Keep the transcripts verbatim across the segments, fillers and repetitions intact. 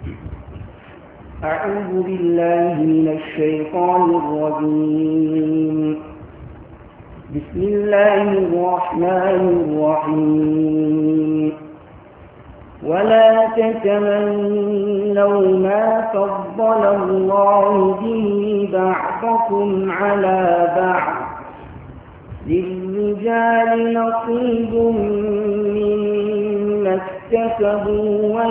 أعوذ بالله من الشيطان الرجيم. بسم الله الرحمن الرحيم. ولا تتمنوا ما فضل الله به بعضكم على بعض، للرجال نصيب مما اكتسبوا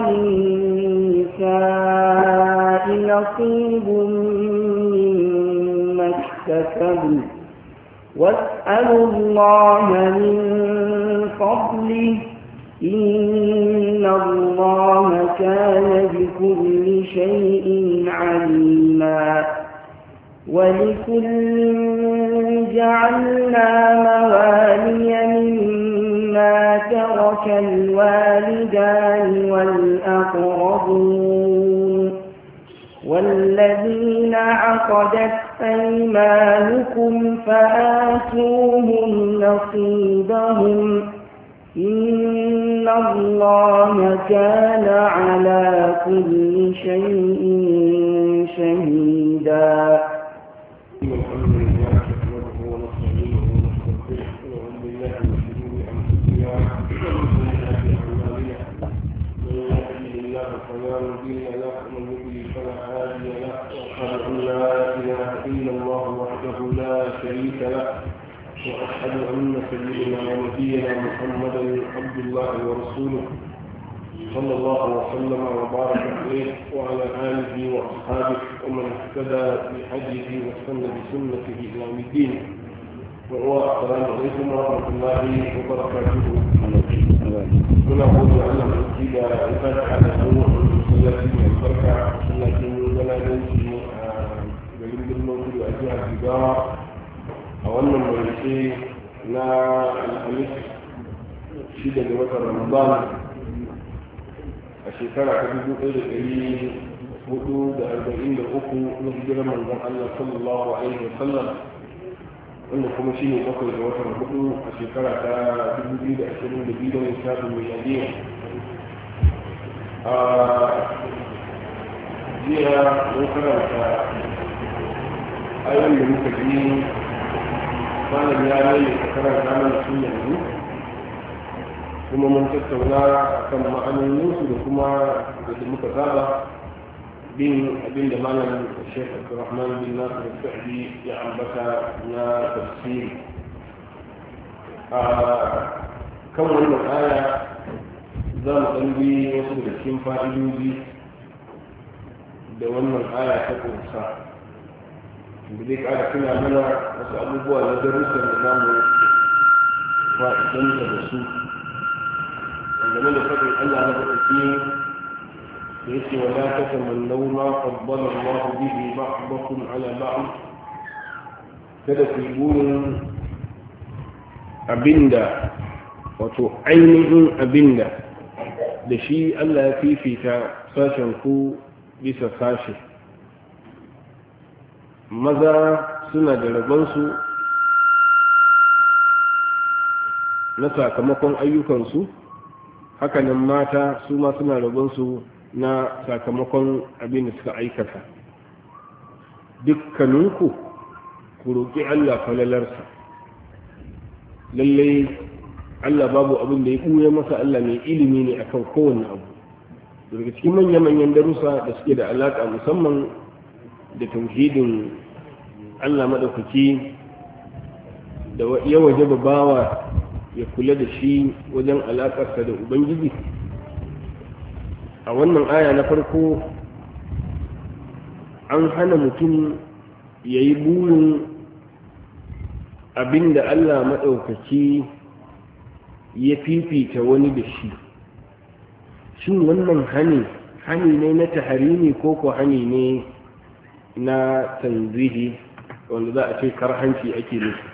وللنساء نصيب مما اكتسبوا، واسألوا الله من فضله إن الله كان بكل شيء عليما. ولكل جعلنا موالي مما ترك الوالدان والأقربون والذين عقدت أيمانكم فآتوهم نصيبهم إن الله كان على كل شيء شهيدا. وأشهد أن سيدنا ونبينا محمدا عبد الله ورسوله صلى الله وسلم وبارك عليه وعلى آله وأصحابه ومن اهتدى بهديه واستنى بسنته إلى يوم الدين. والسلام عليكم ورحمة الله وبركاته. من أقول أن الكتاب الفتحة الأول التي البركة التي ولا ننسي بلد الموت وأجهة التجارة a wannan mulki na alhamis shida ga watan ramadan a shekara ta dubu ɗaya da ɗari hudu da arba'in da uku na hijirar manzon Allah sallallahu alaihi wa sallam, wanda kuma shi ne bakwai ga watan hudu a shekara ta dubu biyu da ashirin da biyu da lissafin miladiyya. a jiya mun karanta ayoyin da muka ji malam ya rage karanta mana su yanzu, kuma mun tattauna kan ma'anoninsu da kuma da muka saba bin abin da malam Sheikh Abdulrahman bin Nasir Sa'di ya ambata na tafsiri. a kan wannan aya za mu ɗan bi wasu da cikin fa'idoji da wannan aya ta ƙunsa, da zai ƙara tuna mana wasu abubuwa na darussan da za mu fa'idanta da su dangane da faɗin Allah na faɗaƙi da ya ce wa la tatamannau ma faddala Allah bihi ba'dakum ala ba'd, kada ku yi burin abinda wato ainihin abinda da shi Allah ya fifita sashen ku bisa sashe. Maza suna da rabonsu na sakamakon ayyukansu, hakanan mata su ma suna rabonsu na sakamakon abin da suka aikata. Dukkaninku ku roƙi Allah falalarsa. Lallai Allah babu abin da ya ɓuya masa, Allah mai ilimi ne akan kowane abu. Daga cikin manya-manyan darussa da suke da alaƙa musamman da tauhidin Allah maɗaukaki da ya waje bawa ya kula da shi wajen alaƙarsa da Ubangiji. A wannan aya na farko an hana mutum ya yi burin abin da Allah maɗaukaki ya fifita wani da shi. Shin wannan hani hani ne na taharimi ko ko hani ne na tanzihi, wanda za a ce karhanci ake nufi?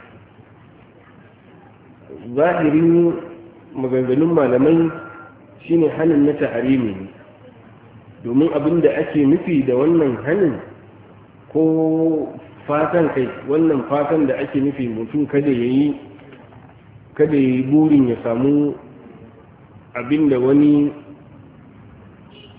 Zahirin maganganun malamai shine hanin na taharimi ne, domin abin da ake nufi da wannan hanin ko fatan kai, wannan fatan da ake nufi mutum kada ya yi kada ya yi burin ya samu abin da wani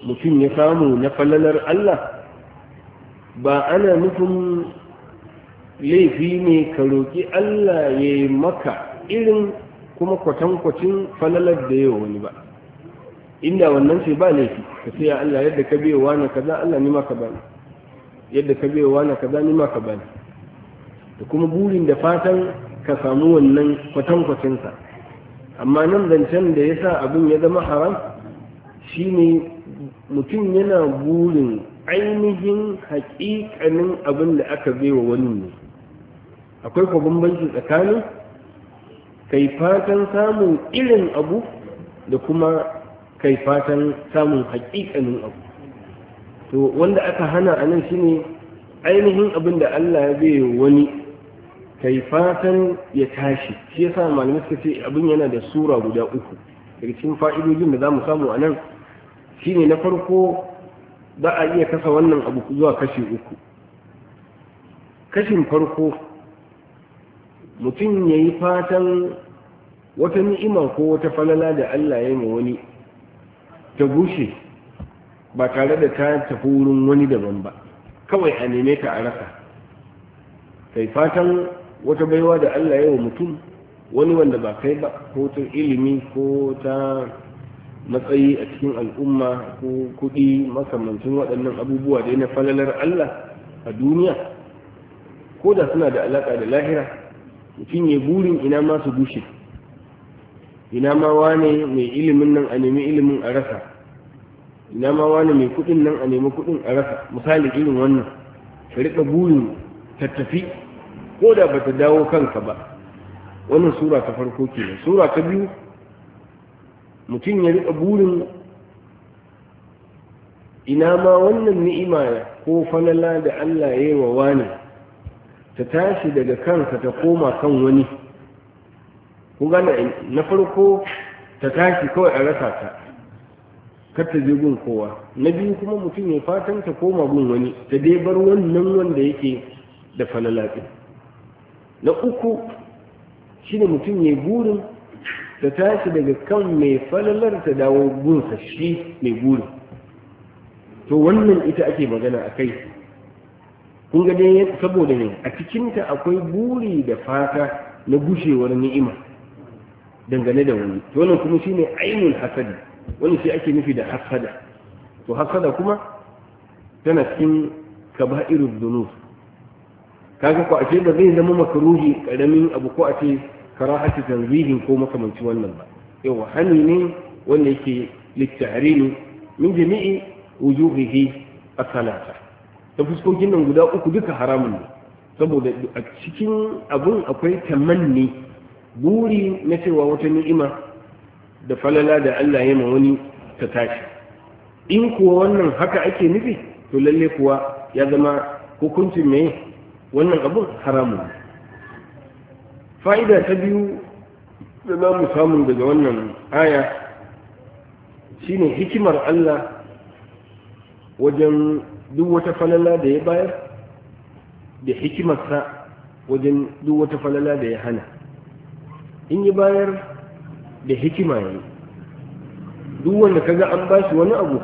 mutum ya samu na falalar Allah ba ana nufin laifi ne ka roƙi Allah ya yi maka irin kuma kwatankwacin falalar da yawa wani ba. Inda wannan ce ba laifi ka ce ya Allah yadda ka biyo wani kaza Allah ni ma ka bani, yadda ka biyo wani kaza ni ma ka bani, da kuma burin da fatan ka samu wannan kwatankwacinsa. Amma nan zancen da ya sa abin ya zama haram shine mutum yana burin ainihin haƙiƙanin abin da aka baiwa wani ne. Akwai kwa bambanci tsakanin kai fatan samun irin abu da kuma kai fatan samun haƙiƙanin abu. To wanda aka hana a nan shine ainihin abin da Allah ya baiwa wani kai fatan ya tashi. Shi yasa malamai suka ce abin yana da sura guda uku. Daga cikin fa'idojin da za mu samu a nan shine na farko za a iya kasa wannan abu zuwa kashi uku. Kashin farko mutum ya yi fatan wata ni'ima ko wata falala da Allah ya yi ma wani ta gushe ba tare da ta tafi wurin wani daban ba, kawai a neme ta a rasa. Kai fatan wata baiwa da Allah ya yi wa mutum wani wanda ba kai ba, ko ta ilimi ko ta matsayi a cikin al'umma ko kuɗi makamancin waɗannan abubuwa da na falalar Allah a duniya, ko da suna da alaƙa da lahira, mutum ya burin ina ma su gushe, ina ma wane mai ilimin nan a nemi ilimin a rasa, ina ma wane mai kuɗin nan a nemi kuɗin a rasa. Misali irin wannan ka riƙa burin tattafi ko da ba ta dawo kanka ba. Wannan sura ta farko kenan. Sura ta biyu, mutum ya riƙa burin ina ma wannan ni'ima ko falala da Allah ya yi wa wani ta tashi daga kansa ta koma kan wani. Kun gane, na farko ta tashi kawai a rasa ta, kar ta je gun kowa. Na biyu kuma mutum ya fatan ta koma gun wani, ta dai bar wannan wanda yake da falala ɗin. Na uku shine mutum ya burin ta tashi daga kan mai falalar ta dawo gunsa shi mai burin. To wannan ita ake magana a kai. Kun ga dai saboda ne a cikinta akwai buri da fata na gushewar ni'ima dangane da wani. To wannan kuma shine ainul hasadi, wani shi ake nufi da hasada. To hasada kuma tana cikin kaba'irud dunub. Kaga ko a ce ba zai zama makruhi karamin abu ko a ce karahati tanzihin ko makamanci wannan ba. Yawa hani ne wanda yake litta'rini min jami'i wujuhihi as-salata. Ta fuskokin nan guda uku duka haramun ne, saboda a cikin abun akwai tamanni, buri na cewa wata ni'ima da falala da Allah ya ma wani ta tashi. In kuwa wannan haka ake nufi, to lalle kuwa ya zama hukuncin mai wannan abun haramun ne. Fa'ida ta biyu da za mu samu daga wannan aya shine hikimar Allah wajen duk wata falala da ya bayar, da hikimarsa wajen duk wata falala da ya hana. In ya bayar da hikima ne, duk wanda kaga an bashi wani abu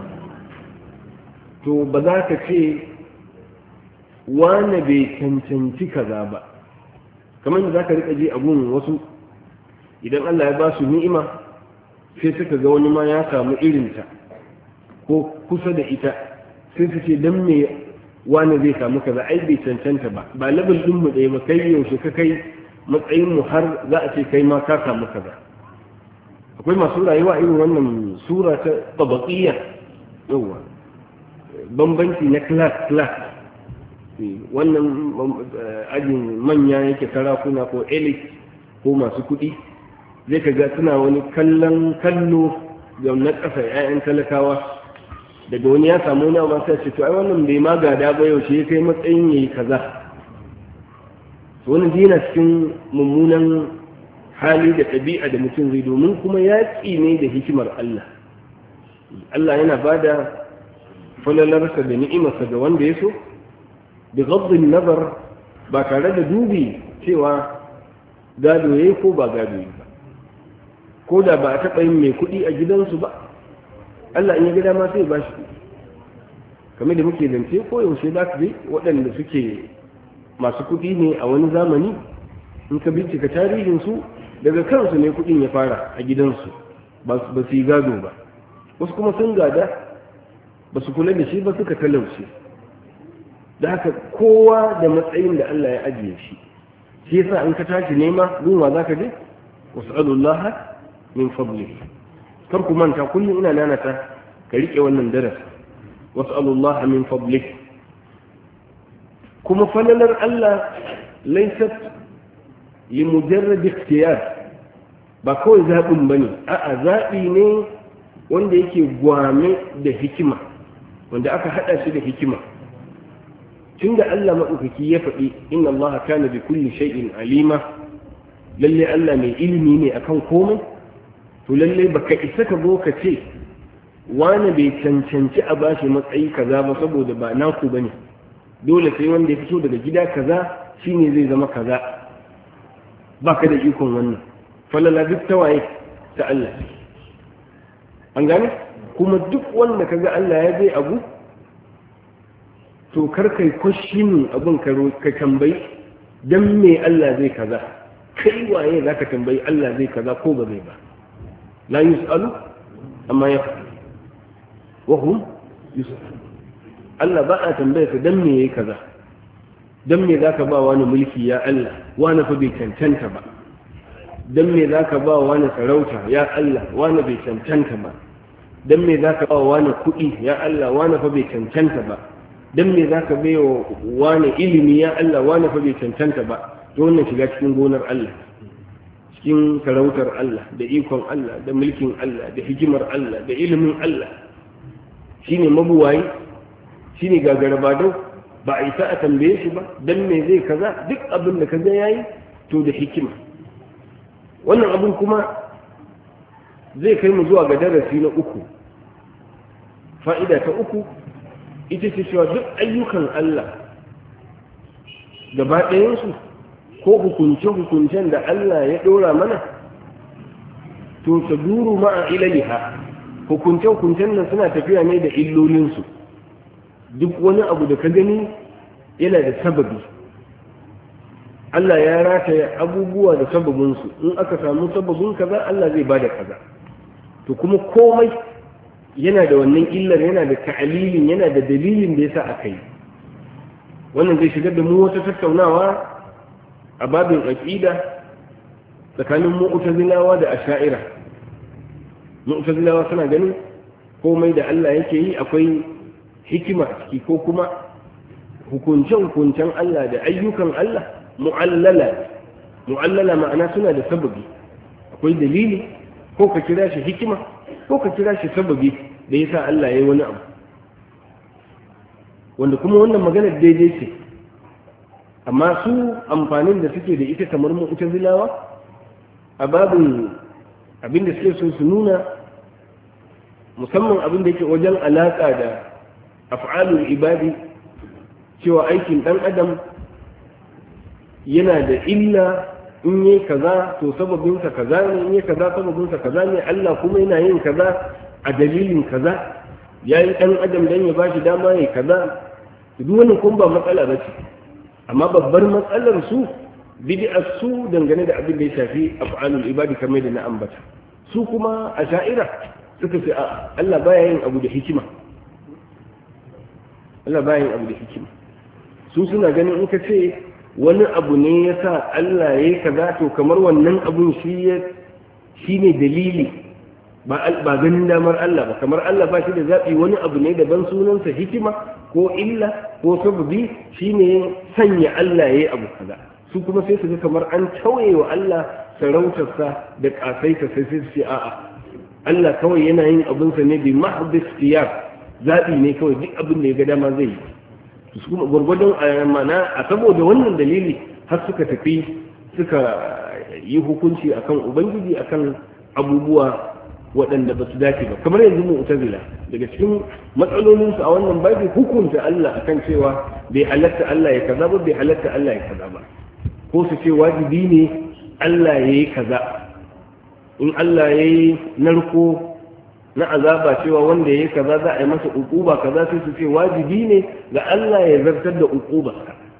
to ba za ka ce wane bai cancanci kaza ba. Kamar da za ka riƙa ji abun wasu, idan Allah ya ba su ni'ima sai suka ga wani ma ya samu irinta ko kusa da ita, sai su ce don me wani zai samu kaza, ai bai cancanta ba, ba labin ɗinmu ɗaya ba, kai yaushe ka kai matsayinmu har za a ce kai ma ka samu kaza. Akwai masu rayuwa irin wannan sura ta tabaqiyya, yawa bambanci na class class, wannan ajin manya yake sarakuna ko elite ko masu kuɗi, zai ka ga suna wani kallon kallo ga na ƙasa 'ya'yan talakawa. Daga wani ya samu wani abu sai ce to ai wannan bai ma gada ba, yaushe ya kai matsayin yayi kaza. Wani dina cikin mummunan hali da ɗabi'a da mutum zai, domin kuma yaƙi ne da hikimar Allah. Allah yana bada falalarsa da ni'imarsa ga wanda ya so, da gaddin nazar, ba tare da dubi cewa gado yayi ko ba gado yayi ba, ko da ba a taɓa yin mai kuɗi a gidansu ba, Allah in ya ga dama sai ba shi. Kamar da muke zance ko yaushe za ka je waɗanda suke masu kuɗi ne a wani zamani, in ka bincika tarihinsu daga kansu ne kuɗin ya fara a gidansu, ba su yi gado ba. Wasu kuma sun gada ba su kula da shi ba, suka talauce. Da haka kowa da matsayin da Allah ya ajiye shi. Shi yasa in ka tashi nema gunwa za ka je was'alullah min fadlihi. Kar ku manta kullum ina nanata ka rike wannan darasi, was'alullah min fadlihi. kuma falalar Allah laysat li mujarrad ikhtiyar, ba kawai zaɓin bane, a'a zaɓi ne wanda yake gwame da hikima, wanda aka haɗa shi da hikima. Tunda Allah maɗaukaki ya faɗi inna Allah kana bi kulli shay'in alima, lalle Allah mai ilimi ne akan komai, to lalle baka isa ka zo ka ce wani bai cancanci a bashi matsayi kaza ba saboda ba naku bane, dole sai wanda ya fito daga gida kaza shine zai zama kaza. Baka da ikon wannan, falala duk tawaye ta Allah. An gane? Kuma duk wanda kaga Allah ya bai abu, to karkai kwashinin abin ka tambayi don me Allah zai kaza, kai waye za ka tambayi Allah zai kaza ko ba zai ba. La yus'alu amma ya faɗi wahum yus'alu. Allah ba a tambaya ka don me yayi kaza, don me za ka ba wani mulki ya Allah, wani fa bai cancanta ba, don me za ka ba wani sarauta ya Allah, wani bai cancanta ba, don me za ka ba wani kuɗi ya Allah, wani fa bai cancanta ba, dan me zaka baiwa wani ilimi ya Allah, wani fa bai cancanta ba. To wannan shiga cikin gonar Allah, cikin sarautar Allah da ikon Allah da mulkin Allah da hikimar Allah da ilimin Allah. Shine mabuwayi, shine gagarabadau, ba a isa a tambaye shi ba dan me zai kaza. Duk abin da kaga yayi to da hikima. Wannan abin kuma zai kai mu zuwa ga darasi na uku, fa'ida ta uku ita ce cewa duk ayyukan Allah gaba ɗayansu ko hukunce-hukuncen da Allah ya ɗora mana, to ta duru ma'a ilaliha. Hukunce-hukuncen nan suna tafiya ne da illolinsu. Duk wani abu da ka gani yana da sababi. Allah ya rataya abubuwa da sababinsu. In aka samu sababin kaza, Allah zai bada kaza. To kuma komai yana da wannan illar, yana da ta'alilin, yana da dalilin da yasa aka yi. Wannan zai shigar da mu wata tattaunawa a babin aqida tsakanin mu'tazilawa da asha'ira. Mu'tazilawa suna ganin komai da Allah yake yi akwai hikima ciki, ko kuma hukuncen-hukuncen Allah da ayyukan Allah mu'allala. Mu'allala ma'ana suna da sababi, akwai dalili, ko ka kira shi hikima ko ka kira shi sababi da ya sa Allah ya yi wani abu, wanda kuma wannan maganar daidai ce. Amma su amfanin da suke da ita kamar mu'tazilawa a babin abin da suke so su nuna, musamman abin da yake wajen alaƙa da af'alul ibadi, cewa aikin ɗan adam yana da illa. In yi kaza to sababinsa kaza ne, in yi kaza sababinsa kaza ne. Allah kuma yana yin kaza a dalilin kaza, ya yi ɗan adam don ya ba shi dama ya kaza. Duk wani kun ba matsala ba ce, amma babbar matsalar su bid'ar su dangane da abin da ya shafi af'alul ibadi kamar da na ambata. Su kuma a sha'ira suka ce a Allah baya yin abu da hikima. Allah baya yin abu da hikima. Su suna ganin in ka ce wani abu ne ya sa Allah ya yi kaza, to kamar wannan abun shi ne dalili, ba ganin damar Allah ba. Kamar Allah ba shi da zaɓi, wani abu ne daban sunansa hikima ko illa ko sababi, shi ne sanya Allah ya yi abu kaza. Su kuma sai su ga kamar an tauye wa Allah sarautarsa da ƙasaita, sai su ce a'a, Allah kawai yana yin abinsa ne bi mahdis tiyar, zaɓi ne kawai, duk abin da ya ga dama zai yi. Su kuma gwargwadon mana a saboda wannan dalili har suka tafi suka yi hukunci akan ubangiji akan abubuwa waɗanda ba su dace ba. Kamar yanzu mu'tazila daga cikin matsalolinsu a wannan babi hukunta Allah akan cewa bai halatta Allah ya kaza ba, bai halatta Allah ya kaza ba, ko su ce wajibi ne Allah ya yi kaza. In Allah ya yi narko na azaba cewa wanda yayi kaza za a yi masa uquba kaza sai su ce wajibi ne ga Allah ya zartar da uquba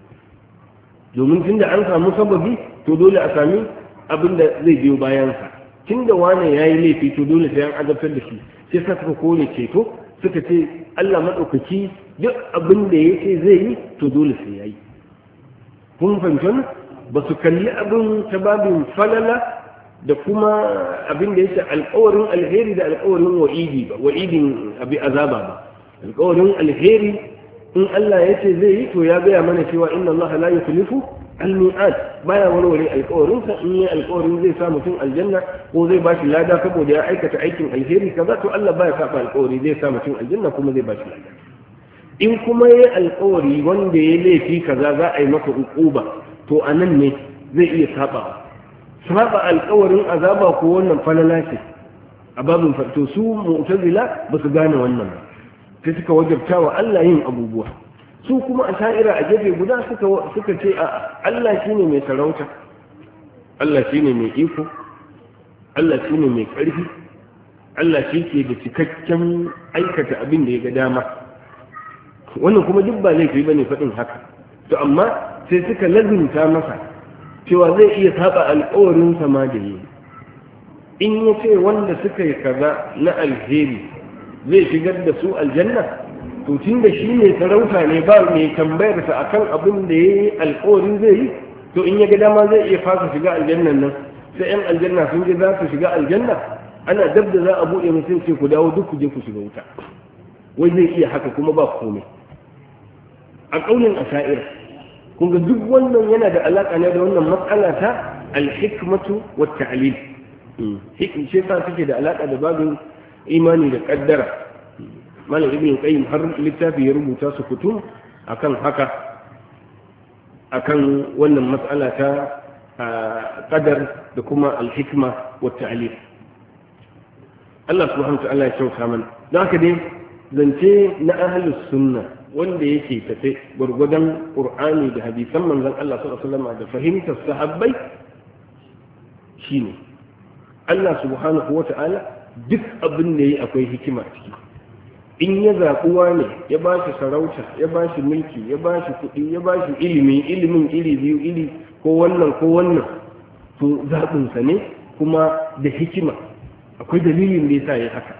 domin tunda an samu sababi to dole a sami abin da zai biyo bayan sa tunda wani yayi laifi to dole sai an azabtar da shi sai sa suka kore ceto suka ce Allah madaukaki duk abin da yake zai yi to dole sai yayi kun fahimta ba su kalli abin ta babin falala da kuma abin da yake alƙawarin alheri da alƙawarin wa'idi ba wa'idin abi azaba ba alƙawarin alheri in Allah ya ce zai yi to ya gaya mana cewa inna Allah la yukhlifu al-mi'ad baya warware alƙawarin sa in yi alƙawarin zai sa mutum aljanna ko zai bashi lada saboda ya aikata aikin alheri kaza to Allah baya saba alƙawari zai sa mutum aljanna kuma zai bashi lada in kuma yayi alƙawari wanda ya laifi kaza za a yi masa uquba to anan ne zai iya saba saba alƙawarin azaba ko wannan falala ce a babin to su mu'tazila ba su gane wannan sai suka wajabta wa Allah yin abubuwa su kuma a sha'ira a gefe guda suka suka ce a Allah shine mai sarauta Allah shine mai iko Allah shine mai ƙarfi Allah shi ke da cikakken aikata abin da ya ga dama wannan kuma duk ba laifi bane faɗin haka to amma sai suka lazimta masa cewa zai iya saba alƙawarin sama da yi in ya ce wanda suka yi kaza na alheri zai shigar da su aljanna to tun da shi ne sarauta ne ba mai tambayar sa akan abin da ya yi alƙawarin zai yi to in ya ga dama zai iya fasa shiga aljannan nan sai yan aljanna sun je za su shiga aljanna ana dab da za a buɗe musu ce ku dawo duk ku je ku shiga wuta wai zai iya haka kuma ba komai a ƙaunin asha'ira kun ga duk wannan yana da alaƙa ne da wannan matsala ta alhikmatu wa ta'lil hikim ce ta take da alaƙa da babin imani da kaddara malam ibn qayyim har littafi ya rubuta su kutum akan haka akan wannan matsala ta qadar da kuma alhikma wa ta'lil Allah subhanahu wa ta'ala ya shauka mana don haka dai zance na ahlus sunna wanda yake tafe gwargwadon ƙur'ani da hadisan manzon Allah sallallahu alaihi wasallam da fahimtar sahabbai shine Allah subhanahu wata'ala duk abin da yayi akwai hikima ciki in ya zaɓuwa ne ya ba shi sarauta ya ba shi mulki ya ba shi kuɗi ya ba shi ilimi ilimin iri biyu iri ko wannan ko wannan to zaɓinsa ne kuma da hikima akwai dalilin da yasa ya haka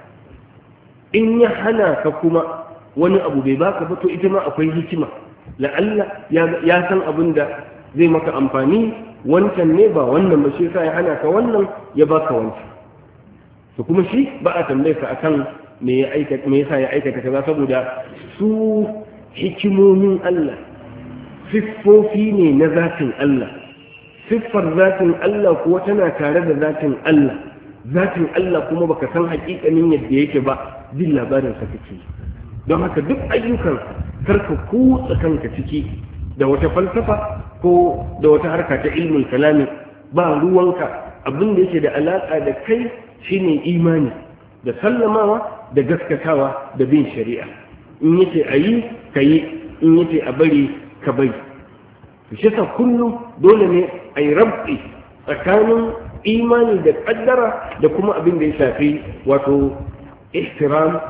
in ya hana ka kuma wani abu bai baka ba to ita ma akwai hikima la'alla ya san abin da zai maka amfani wancan ne ba wannan ba shi yasa ya hana ka wannan ya baka wancan to kuma shi ba a tambaye ka akan me ya aikata me yasa ya aikata kaza saboda su hikimomin Allah siffofi ne na zatin Allah siffar zatin Allah kuwa tana tare da zatin Allah zatin Allah kuma baka san hakikanin yadda yake ba jin labarin sa kake don haka duk ayyukan karka kutsa kanka ciki da wata falsafa ko da wata harka ta ilmin kalami ba ruwanka abin da yake da alaka da kai shine imani da sallamawa da gaskatawa da bin shari'a in yace ayi kayi in yace a bari ka bari shi sa kullum dole ne ayi rabbi tsakanin imani da kaddara da kuma abin da ya shafi wato ihtiram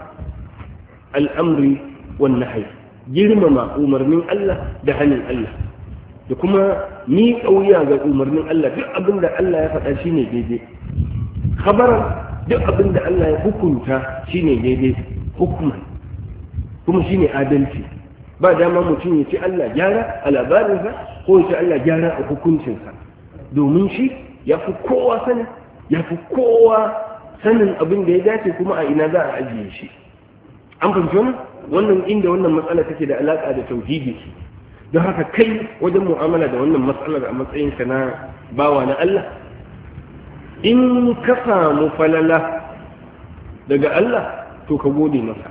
al'amri wan nahy girmama umarnin Allah da hannun Allah da kuma ni kauya ga umarnin Allah duk abin da Allah ya faɗa shine daidai khabaran duk abin da Allah ya hukunta shine daidai hukuman kuma shine adalci ba dama mutum ya ce Allah gyara a labarinsa ko ya ce Allah gyara a hukuncinsa domin shi ya fi kowa sanin ya fi kowa sanin abin da ya dace kuma a ina za a ajiye shi an fahimci wannan wannan inda wannan matsala take da alaka da tauhidi don haka kai wajen mu'amala da wannan matsalar a matsayinka na bawa na Allah in ka samu falala daga Allah to ka gode masa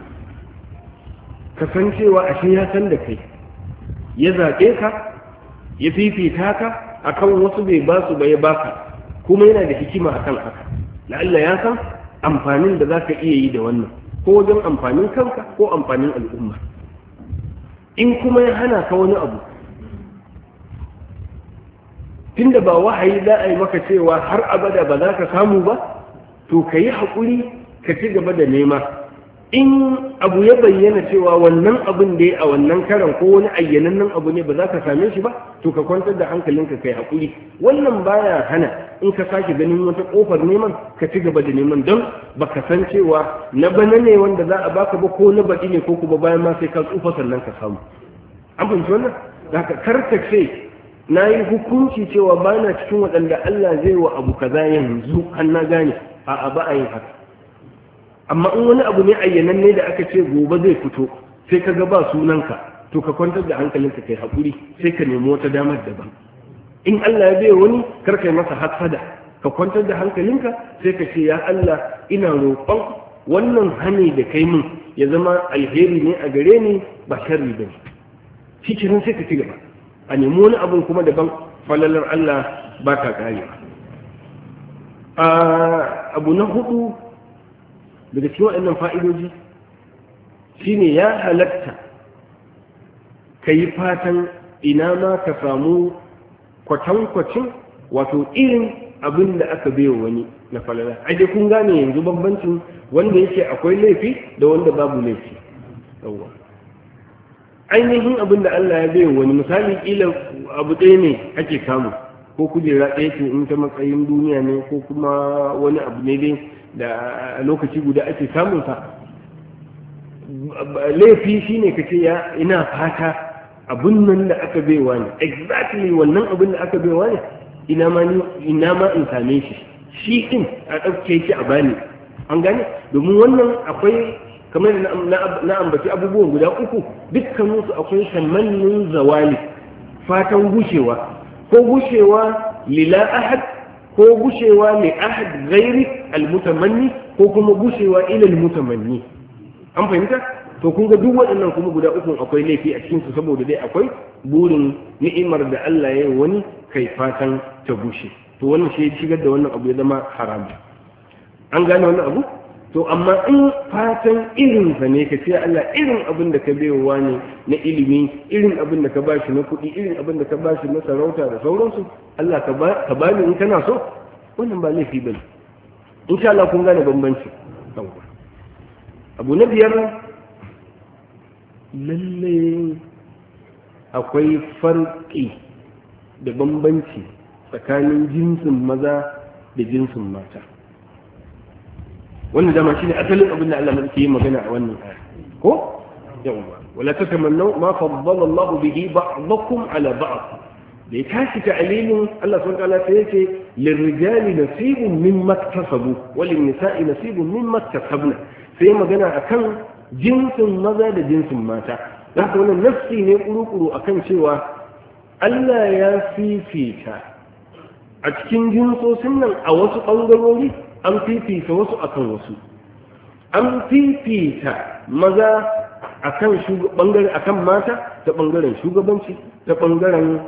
ka san cewa ashe ya san da kai ya zaɓe ka ya fifita ka akan wasu bai ba su ba ya baka kuma yana da hikima akan haka la'alla ya san amfanin da za ka iya yi da wannan ko wajen amfanin kanka ko amfanin al'umma in kuma ya hana ka wani abu tunda ba wahayi za a yi maka cewa har abada ba za ka samu ba to ka yi haƙuri ka ci gaba da nema. In abu ya bayyana cewa wannan abin da ya a wannan karan ko wani ayyanannen abu ne ba za ka same shi ba, to ka kwantar da hankalinka kai haƙuri. Wannan baya hana in ka sake ganin wata ƙofar neman ka ci gaba da neman, don baka san cewa na bana ne wanda za a baka ba ko na baɗi ne ko kuma bayan ma sai ka tsufa sannan ka samu. An fahimci wannan? Da ka karka ce na yi hukunci cewa ba na cikin waɗanda Allah zai wa abu kaza yanzu har na gane, a'a ba a yin haka. Amma in wani abu ne ayyanan ne da aka ce gobe zai fito sai ka ga ba sunanka, to ka kwantar da hankalinka kai haƙuri sai ka nemi wata damar daban. In Allah ya bai wani kar kai masa hasada, ka kwantar da hankalinka sai ka ce ya Allah ina roƙon wannan hani da kai min ya zama alheri ne a gare ni ba sharri ba ne. Shi kenan sai ka ci gaba a nemi wani abin kuma daban, falalar Allah ba ta ƙarewa. Abu na hudu daga cikin waɗannan fa'idoji shine ya halatta ka yi fatan ina ma ka samu kwatankwacin wato irin abin da aka bai wani na falala. Aje kun gane yanzu bambancin wanda yake akwai laifi da wanda babu laifi. Ainihin abin da Allah ya bai wani, misali ƙila abu ɗaya ne ake samu, ko kujera ɗaya ce in ta matsayin duniya ne, ko kuma wani abu ne dai da lokaci guda ake samunsa. Laifi shi ne ka ce ya ina fata abin nan da aka baiwa ne, exactly wannan abin da aka baiwa ne, ina ma in same shi shi ɗin a ɗauke shi a bani. An gane? Domin wannan akwai kamar na ambaci abubuwan guda uku, dukkaninsu akwai tamannin zawali, fatan gushewa, ko gushewa lila ahad, ko gushewa li ahad ghairi almutamanni, ko kuma gushewa ila almutamanni. An fahimta? To kun ga duk waɗannan kuma guda uku akwai laifi a cikin su, saboda dai akwai burin ni'imar da Allah ya yi wani kai fatan ta gushe. To wannan shi shigar da wannan abu ya zama haram. An gane wannan abu? To amma in fatan irin sa ne ka ce Allah irin abin da ka baiwa ne na ilimi, irin abin da ka bashi na kuɗi, irin abin da ka bashi na sarauta da sauransu, Allah ka ba ni in kana so, wannan ba laifi bane. Insha Allah kun gane bambanci. Abu na biyar, lalle akwai farki da bambanci tsakanin jinsin maza da jinsin mata. wannan dama shine asalin abin da Allah madauki yi magana a wannan aya ko yawa wala tatamannu ma faddala Allah bihi ba'dakum ala ba'd da ya tashi ta'limin Allah subhanahu wa ta'ala sai yace lirrijali nasibun mimma iktasabu walin nisa'i nasibun mimma iktasabna sai magana akan jinsin maza da jinsin mata. Haka wannan nafsi ne kuru-kuru akan cewa Allah ya fifita a cikin jinsosin nan a wasu ɓangarori an fifita wasu akan wasu. An fifita maza akan ɓangare akan mata ta ɓangaren shugabanci, ta ɓangaren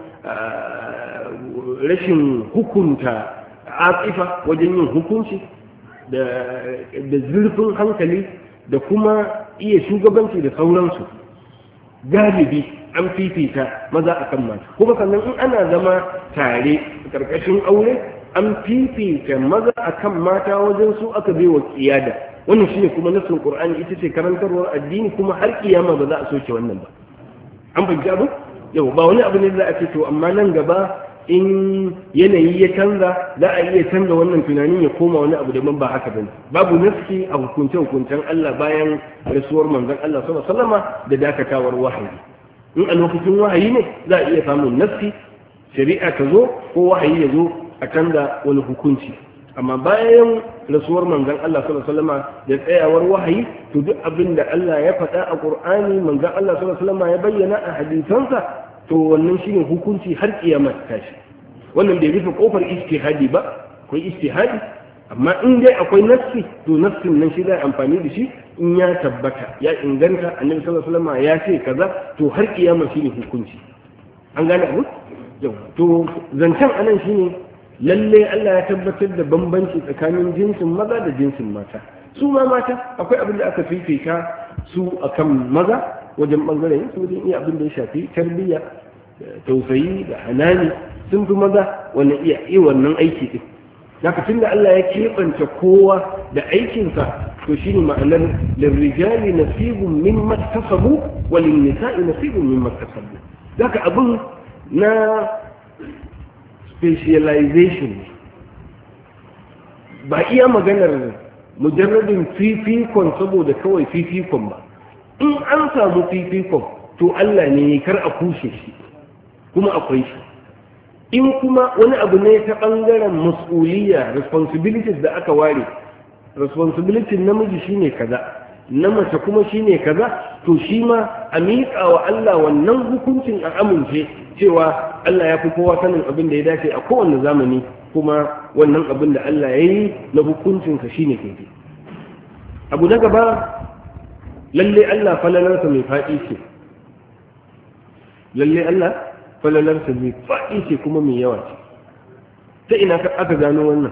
rashin hukunta atsifa wajen yin hukunci da zurfin hankali da kuma iya shugabanci da sauransu. Galibi an fifita maza akan mata, kuma sannan in ana zama tare karkashin aure an fifita maza akan mata wajen su aka bai wa kiyada. Wannan shine kuma nasin Qur'ani, ita ce karantarwar addini, kuma har kiyama ba za a soke wannan ba. An fahimci abu? Yau ba wani abu ne za a ce to amma nan gaba in yanayi ya canza za a iya canza wannan tunanin ya koma wani abu daban, ba haka bane. Babu nafsi a hukunce hukuncen Allah bayan rasuwar manzon Allah sallallahu alaihi wasallama da dakatawar wahayi. In a lokacin wahayi ne za a iya samun nafsi, shari'a ta zo ko wahayi ya zo a canza wani hukunci. Amma bayan rasuwar manzon Allah sallallahu alaihi wasallama da tsayawar wahayi, to duk abin da Allah ya faɗa a Qur'ani manzon Allah sallallahu alaihi wasallama ya bayyana a hadisansa, to wannan shine hukunci har kiyama ta tashi. Wannan bai rufe kofar ijtihadi ba, akwai ijtihadi, amma in dai akwai nafsi to nafsin nan shi zai amfani da shi in ya tabbata ya inganta annabi sallallahu alaihi wasallam ya ce kaza, to har kiyama shine hukunci. An gane abu? Yau to zancen anan shine lalle Allah ya tabbatar da bambanci tsakanin jinsin maza da jinsin mata. Su ma mata akwai abin da aka fifita su akan maza wajen bangaren su wajen iya abin da ya shafi tarbiyya, tausayi da hanani, sun fi maza wannan iya iya wannan aiki din. Haka tunda Allah ya keɓance kowa da aikinsa, to shine ma'anar lirrijali nasibun mimma kasabu wa lin-nisa'i nasibun mimma kasabu. Daga abin na specialization ba iya maganar mujarradin fifikon saboda kawai fifikon ba. In an samu fifikon to Allah ne kar a kushe shi kuma akwai shi. In kuma wani abu ne ta ɓangaren mas'uliyya responsibilities da aka ware, responsibility namiji shine kaza na mace kuma shine kaza, to shi ma a miƙa wa Allah wannan hukuncin a amince cewa Allah ya fi kowa sanin abin da ya dace a kowane zamani, kuma wannan abin da Allah ya yi na hukuncinsa shine kai. Abu na gaba, lalle Allah falalarsa mai faɗi ce, lalle Allah falalarsa mai faɗi ce kuma mai yawa ce. Ta ina aka gano wannan?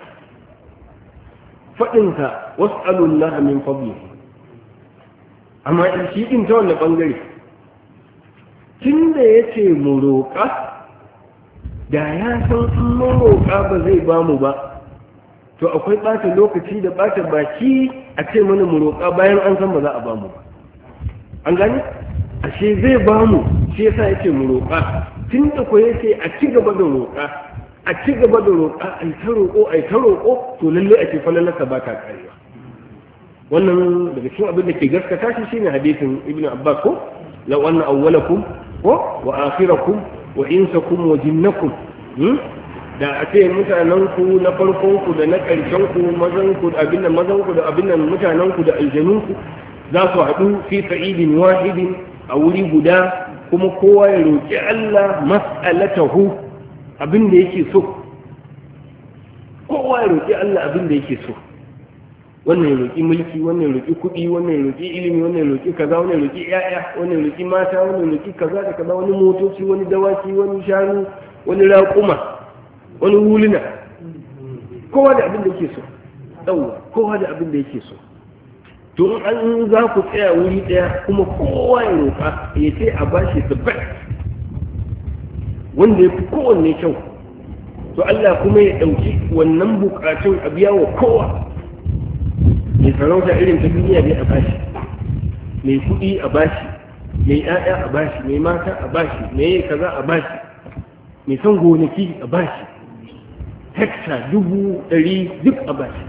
Faɗinka was'alullah min fadli, amma shi ɗin ta wani ɓangare tun da ya ce mu roƙa, da ya san in mun roƙa ba zai ba mu ba, to akwai ɓata lokaci da ɓata baki a ce mana mu roƙa bayan an san ba za a ba mu ba. An gane? Ashe zai ba mu, shi yasa ya ce mu roƙa. Tun da ko ya ce a ci gaba da roƙa, a ci gaba da roƙa, a ta roƙo, a ta roƙo, to lalle a ce falalarsa ba ta ƙarewa. Wannan daga cikin abin da ke gaskata shi shine hadisin Ibn Abbas ko law anna awwalakum ko wa akhirakum wa insakum wa jinnakum, da a ce mutanen ku na farkon ku da na ƙarshen ku, mazan ku da abin nan mazan ku da abin nan mutanen ku da aljanun ku za su haɗu fi sa'idin wahidin a wuri guda, kuma kowa ya roƙi Allah mas'alatahu abin da yake so, kowa ya roƙi Allah abin da yake so. Wannan ya roƙi mulki, wannan ya roƙi kuɗi, wannan ya roƙi ilimi, wannan ya roƙi kaza, wannan ya roƙi ƴaƴa, wannan ya roƙi mata, wannan ya roƙi kaza da kaza, wani motoci, wani dawaki, wani shanu, wani raƙuma, wani wuluna, kowa da abin da yake so. Yawwa, kowa da abin da yake so. To in an za ku tsaya wuri ɗaya kuma kowa ya roƙa ya ce a bashi the best, wanda ya fi kowanne kyau, to Allah kuma ya ɗauki wannan buƙatun a biya wa kowa. Mai sarauta irin ta duniya ne a bashi, mai kuɗi a bashi, mai ƴaƴa a bashi, mai mata a bashi, mai kaza a bashi, mai son gonaki a bashi, hekta dubu ɗari duk a bashi,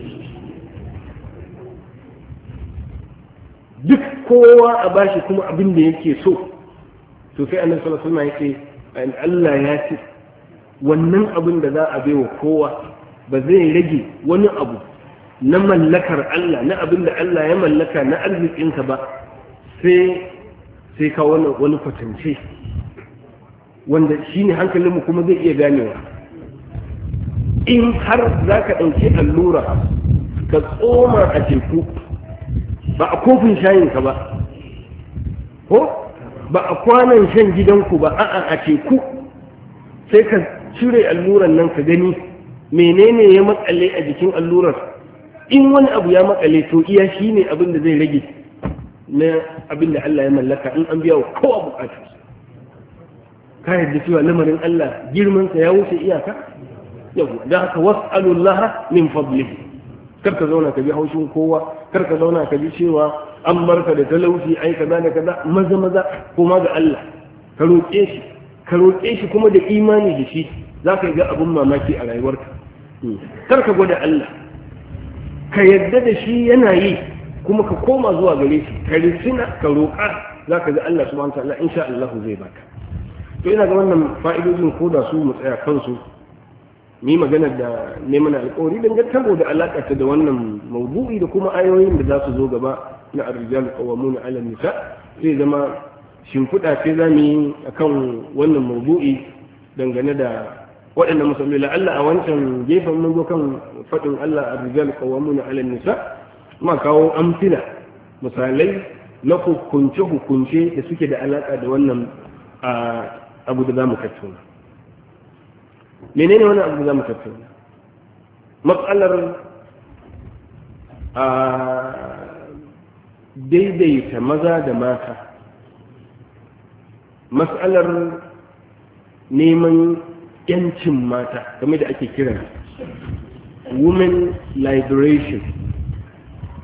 duk kowa a bashi kuma abin da yake so. To sai annabi sallallahu alaihi wasallam yake Allah ya ce wannan abin da za a baiwa kowa ba zai rage wani abu na mallakar Allah, na abin da Allah ya mallaka na arzikinsa ba, sai sai ka wani wani kwatance wanda shi ne hankalinmu kuma zai iya ganewa. In har za ka ɗauki allura ka tsoma a teku, ba a kofin shayinka ba, ko ba a kwanan shan gidanku ba, a'a a teku, sai ka cire alluran nan ka gani menene ya makale a jikin allurar. In wani abu ya makale to iya shi ne abin da zai rage na abin da Allah ya mallaka in an biya wa kowa bukatu. Ka yadda cewa lamarin Allah girmansa ya wuce iyaka? Yau, da haka was'alullah min fadlihi. Kar ka zauna ka bi haushin kowa, kar ka zauna ka bi cewa an barka da talauci ai kaza da kaza, maza maza koma ga Allah. Ka roƙe shi, ka roƙe shi kuma da imani da shi, za ka ga abin mamaki a rayuwarka. Kar ka gwada Allah, ka yadda da shi yana yi kuma ka koma zuwa gare shi, ka risina ka roƙa, za ka ga Allah subhanahu wa ta'ala insha Allah zai baka. To ina ga wannan fa'idojin ko da su mu tsaya kansu, ni magana da neman alƙawari dangantar da alaƙa ta da wannan mawdu'i da kuma ayoyin da za su zo gaba na ar-rijal qawwamuna 'ala an-nisa, sai zama shimfiɗa ce za mu yi akan wannan mawdu'i dangane da waɗanda musulmi la'alla a wancan gefen mun zo kan faɗin Allah ar-rijal qawwamuna 'ala an-nisa, ma kawo amsila misalai na hukunce hukunce da suke da alaka da wannan abu da zamu tattauna. Menene wannan abu da zamu tattauna? Matsalar a daidaita maza da mata, matsalar neman yancin mata game da ake kira women liberation,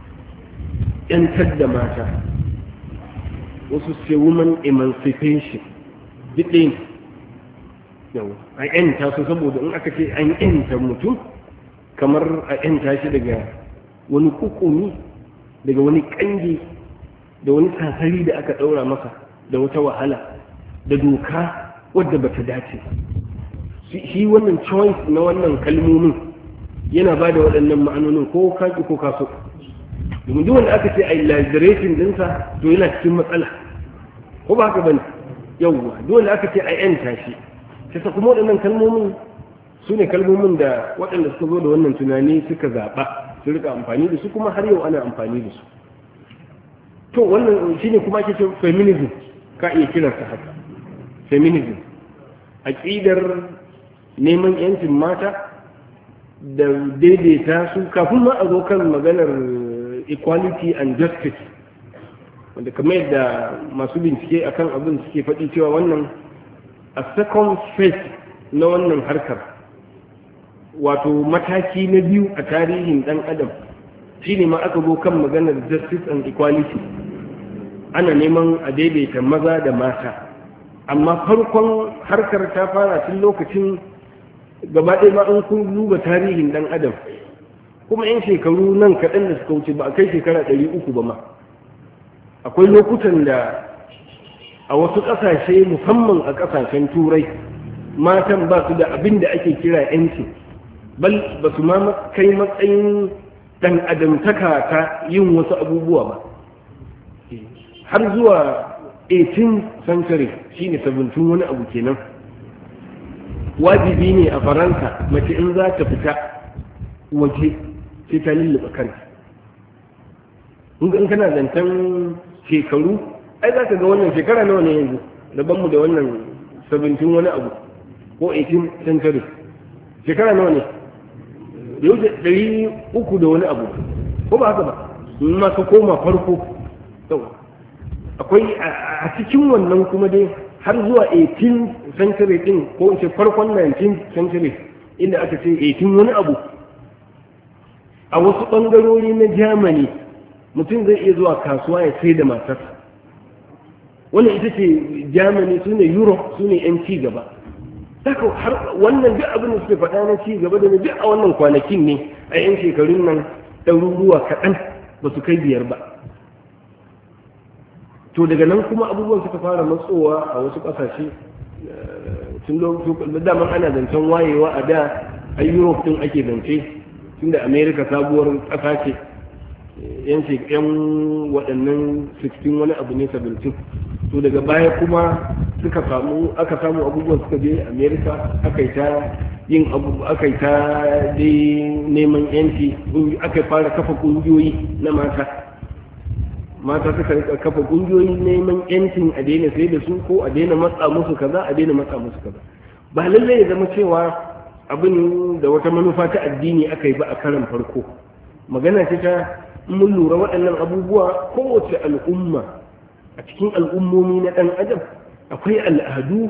yantar da mata, wasu ce woman emancipation duk ɗaya yau a yanta su, saboda in aka ce an yanta mutum kamar a yanta shi daga wani kukumi, daga wani kangi, da wani sasari da aka ɗaura masa, da wata wahala, da doka wadda ba ta dace. Shi wannan choice na wannan kalmomin yana ba da waɗannan ma'anonin ko kaki ko kaso. Domin duk wanda aka ce a liberation dinsa to yana cikin matsala, ko ba haka bane? Yawwa, duk wanda aka ce a yanta shi. Kasa kuma waɗannan kalmomin su ne kalmomin da waɗanda suka zo da wannan tunani suka zaɓa su rika amfani da su, kuma har yau ana amfani da su. To wannan shi ne kuma ake ce feminism, ka iya kiransa haka. Feminism, aƙidar neman yancin mata da daidaita su, kafin ma a zo kan maganar equality and justice, wanda kamar yadda masu bincike akan abin suke faɗi cewa wannan a second phase na wannan harkar, wato mataki na biyu a tarihin ɗan adam, shine ma aka zo kan maganar justice and equality. Ana neman a daidaita maza da mata, amma farkon harkar ta fara tun lokacin gaba ɗaya ma an kun duba tarihin ɗan adam, kuma yan shekaru nan kaɗan da suka wuce ba a kai shekara ɗari uku ba ma. Akwai lokutan da a wasu ƙasashe, musamman a ƙasashen turai, matan ba su da abin da ake kira yanci, bal ba su ma kai matsayin ɗan adamtaka ta yin wasu abubuwa ba. Har zuwa eighteenth century, shine saba'in wani abu kenan, wajibi ne a Faransa mace in za ta fita waje sai ta lulluɓe kanta. In kana zancen shekaru, ai za ka ga wannan shekara nawa ne yanzu dabanmu da wannan saba'in wani abu ko eighteenth century, shekara nawa ne da yau ɗari uku da wani abu, ko ba haka ba? In ma ka koma farko, akwai a cikin wannan kuma dai har zuwa eighteenth century din, ko in ce farkon nineteenth century, inda aka ce eighteen wani abu, a wasu ɓangarori na Germany mutum zai iya zuwa kasuwa ya sai da matarsa. Wannan ita ce Germany, su ne Europe, su ne 'yan ci gaba. Haka har wannan duk abin da suke faɗa na ci gaba da duk a wannan kwanakin ne, a 'yan shekarun nan ɗaruruwa kaɗan ba su kai biyar ba. To daga nan kuma abubuwan suka fara matsowa a wasu ƙasashe, tun lokacin daman ana zancen wayewa a da a Europe din ake zance, tunda America sabuwar ƙasa ce, yan yan waɗannan sittin wani abu ne seventeen. To daga baya kuma suka samu aka samu abubuwan suka je America, aka yi ta yin abu, aka yi ta dai neman yanci, aka fara kafa ƙungiyoyi na mata. Mata suka rika kafa ƙungiyoyi neman yancin a daina sai da su, ko a daina matsa musu kaza, a daina matsa musu kaza. Ba lallai ya zama cewa abin da wata manufa ta addini aka yi ba a karan farko. Magana ce ta mun lura waɗannan abubuwa, kowace al'umma a cikin al'ummomi na ɗan adam akwai al'adu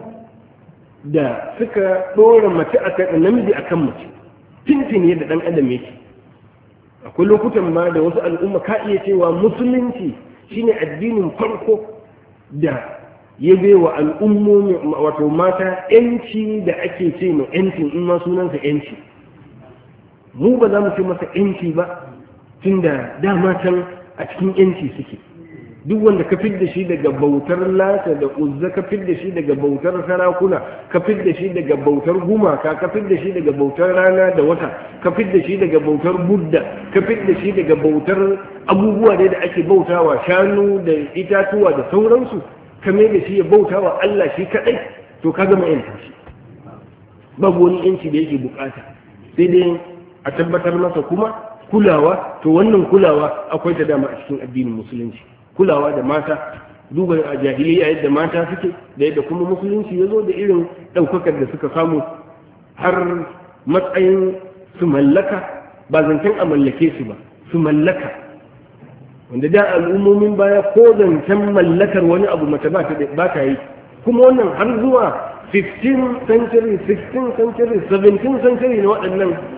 da suka ɗora mace a kan namiji a kan mace, tintin yadda ɗan adam yake. Akwai lokutan ma da wasu al'umma ka iya cewa musulunci shine addinin farko da ya bai wa al'ummomi, wato mata, yanci da ake ce ma yancin, in ma sunansa yanci. Mu ba za mu ce masa yanci ba, tunda dama can a cikin yanci suke. Duk wanda ka fidda shi daga bautar Lata da Uzza, ka fidda shi daga bautar sarakuna, ka fidda shi daga bautar gumaka, ka fidda shi daga bautar rana da wata, ka fidda shi daga bautar Budda, ka fidda shi daga bautar abubuwa da ake bautawa, shanu da itatuwa da sauransu, ka mai da shi ya bautawa Allah shi kadai, to ka gama yanta shi. Babu wani yanci da yake bukata, sai dai a tabbatar masa kuma kulawa. To wannan kulawa akwai ta dama a cikin addinin musulunci, kulawa da mata. Duba a jahiliya yadda mata suke, da yadda kuma musulunci ya zo da irin ɗaukakar da suka samu, har matsayin su mallaka, ba zancen a mallake su ba, su mallaka. Wanda da al'ummomin baya ko zancen mallakar wani abu mace ba ta yi. Kuma wannan har zuwa fifteenth century, sixteenth century, seventeenth century na waɗannan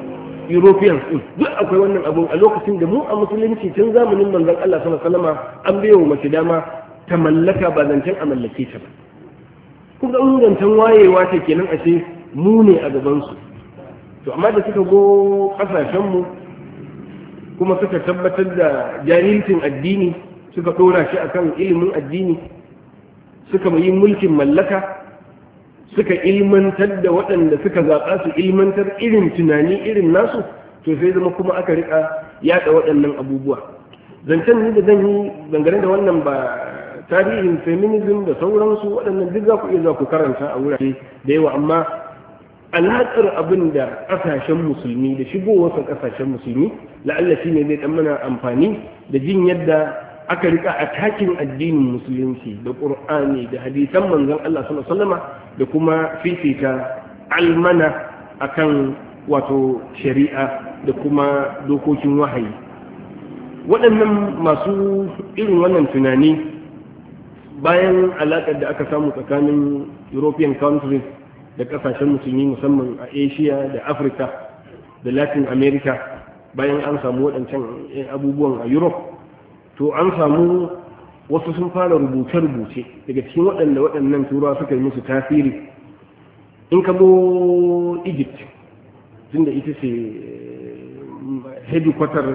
Europeans din duk akwai wannan abun a lokacin da mu a musulunci tun zamanin manzon Allah sallallahu alaihi wasallam an bai wa mace dama ta mallaka ba zancen a mallake ta ba kun ga zancen wayewa ta kenan a ce mu ne a gaban su to amma da suka go kasashen mu kuma suka tabbatar da jahilcin addini suka dora shi akan ilimin addini suka yi mulkin mallaka suka ilmantar da waɗanda suka zaɓa su ilmantar irin tunani irin nasu to sai zama kuma aka rika yaɗa waɗannan abubuwa zancen ni da zan yi dangane da wannan ba tarihin feminism da sauransu waɗannan duk za ku iya za ku karanta a wurare da yawa amma alaƙar abin da ƙasashen musulmi da shigowarsa ƙasashen musulmi la'alla shi ne zai ɗan mana amfani da jin yadda aka rika atakin addinin musulunci da ƙur'ani da hadisan manzon Allah sallallahu alaihi wasallam da kuma fifita almana akan wato shari'a da kuma dokokin wahayi waɗannan masu irin wannan tunani bayan alaƙar da aka samu tsakanin European countries da ƙasashen musulmi musamman a Asia da Africa da Latin America bayan an samu waɗancan abubuwan a Europe to an samu wasu sun fara rubuce-rubuce daga cikin waɗanda waɗannan turawa suka yi musu tasiri in ka zo Egypt tunda ita ce headquarter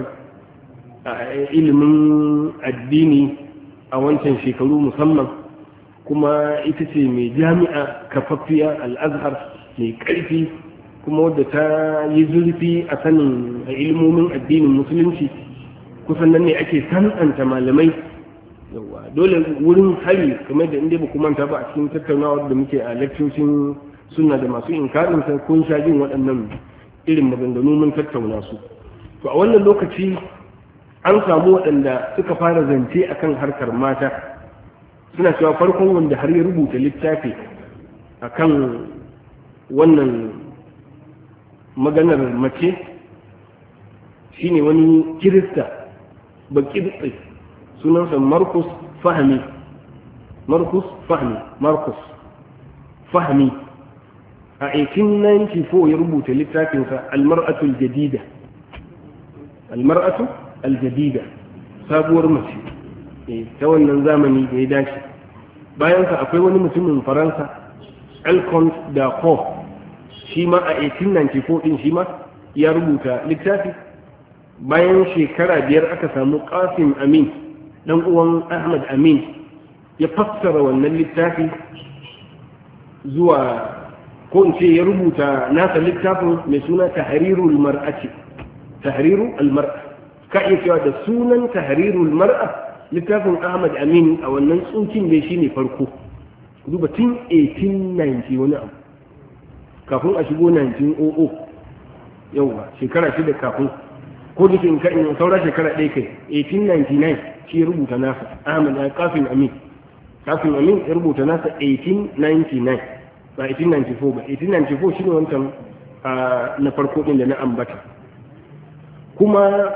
ilimin addini a wancan shekaru musamman kuma ita ce mai jami'a kafaffiya al'azhar mai ƙarfi kuma wadda ta yi zurfi a sanin ilimomin addinin musulunci kusan nan ne ake sananta malamai yawa dole wurin hari kamar da inda ba ku manta ba a cikin tattaunawar da muke a lakcocin suna da masu inkarin sa kun sha jin waɗannan irin maganganu mun tattauna su to a wannan lokaci an samu waɗanda suka fara zance akan harkar mata suna cewa farkon wanda har ya rubuta littafi akan wannan maganar mace shine wani kirista bakirtsi sunansa Marcus Fahmi Marcus Fahmi Marcus Fahmi a eighteen ninety-four ya rubuta littafinsa Al-Mar'atu Al-Jadida Al-Mar'atu Al-Jadida sabuwar mace ta wannan zamani da ya dace bayan sa akwai wani mutumin Faransa Alcont Daco shi ma a eighteen ninety-four din shi ma ya rubuta littafi bayan shekara biyar aka samu Qasim Amin dan uwan Ahmad Amin ya fassara wannan littafi zuwa ko in ce ya rubuta nasa littafin mai suna Tahrirul Mar'ati Tahrirul Mar'a ka iya cewa da sunan Tahrirul Mar'a littafin Ahmad Amin a wannan tsukin ne shine farko duba tun eighteen ninety wani abu kafin a shigo nineteen hundred yawa shekara shida kafin ko da ke in saura shekara ɗaya kai eighteen ninety-nine shi ya rubuta nasa Ahmad Qasim Amin Qasim Amin ya rubuta nasa eighteen ninety-nine ba eighteen ninety-four ba eighteen ninety-four shi ne wancan na farko ɗin da na ambata kuma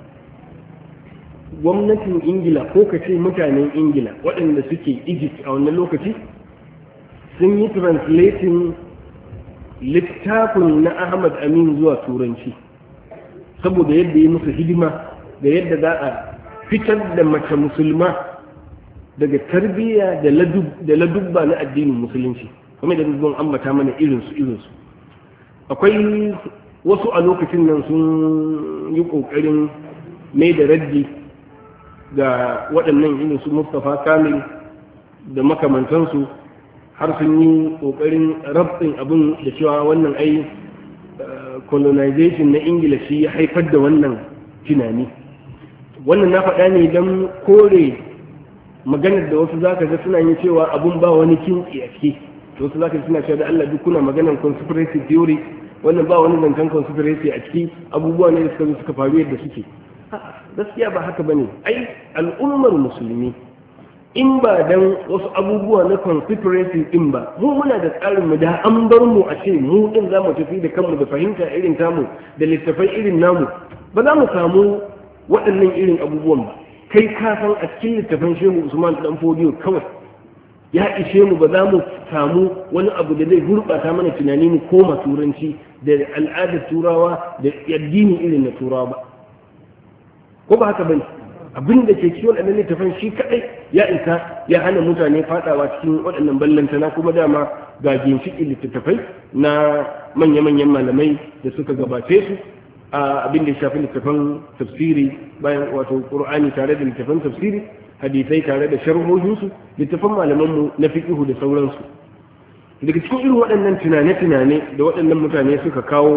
gwamnatin Ingila ko ka ce mutanen Ingila waɗanda suke Egypt a wannan lokaci sun yi translating littafin na Ahmad Amin zuwa turanci saboda yadda ya musu hidima da yadda za a fitar da mace musulma daga tarbiyya da ladubba na addinin musulunci kuma da zuwan ambata mana irinsu irinsu akwai wasu a lokacin nan sun yi ƙoƙarin mai da raddi ga waɗannan irinsu Mustapha Kamil da makamantansu har sun yi ƙoƙarin rabtin abin da cewa wannan ai colonization na ingila shi ya haifar da wannan tunani wannan na faɗa ne don kore maganar da wasu zaka ga suna yin cewa abun ba wani kintsi a ciki wasu zaka suna cewa da Allah duk kuna maganar conspiracy theory wannan ba wani zancen conspiracy a ciki abubuwa ne da suka zo suka faru yadda suke gaskiya ba haka bane ai al'ummar musulmi in ba dan wasu abubuwa na conspiracy din ba mu muna da tsarin mu da an bar mu a ce mu din zamu tafi da kanmu da fahimta irin tamu da littafai irin namu ba za mu samu waɗannan irin abubuwan ba kai ka san a cikin littafin Shehu Usman dan Fodiyo kawai ya ishe mu, ba za mu samu wani abu da zai gurɓata mana tunani mu koma turanci da al'adar turawa da addini irin na turawa ba, ko ba haka bane? abin da ke cikin waɗannan littafan shi kaɗai ya isa ya hana mutane faɗawa cikin waɗannan ballantana, kuma dama ga ginshiƙin littattafai na manya-manyan malamai da suka gabace su a abin da ya shafi littafan tafsiri, bayan wato ƙur'ani tare da littafan tafsiri, hadisai tare da sharhohinsu, littafan malamanmu na fiqhu da sauransu. Daga cikin irin waɗannan tunane-tunane da waɗannan mutane suka kawo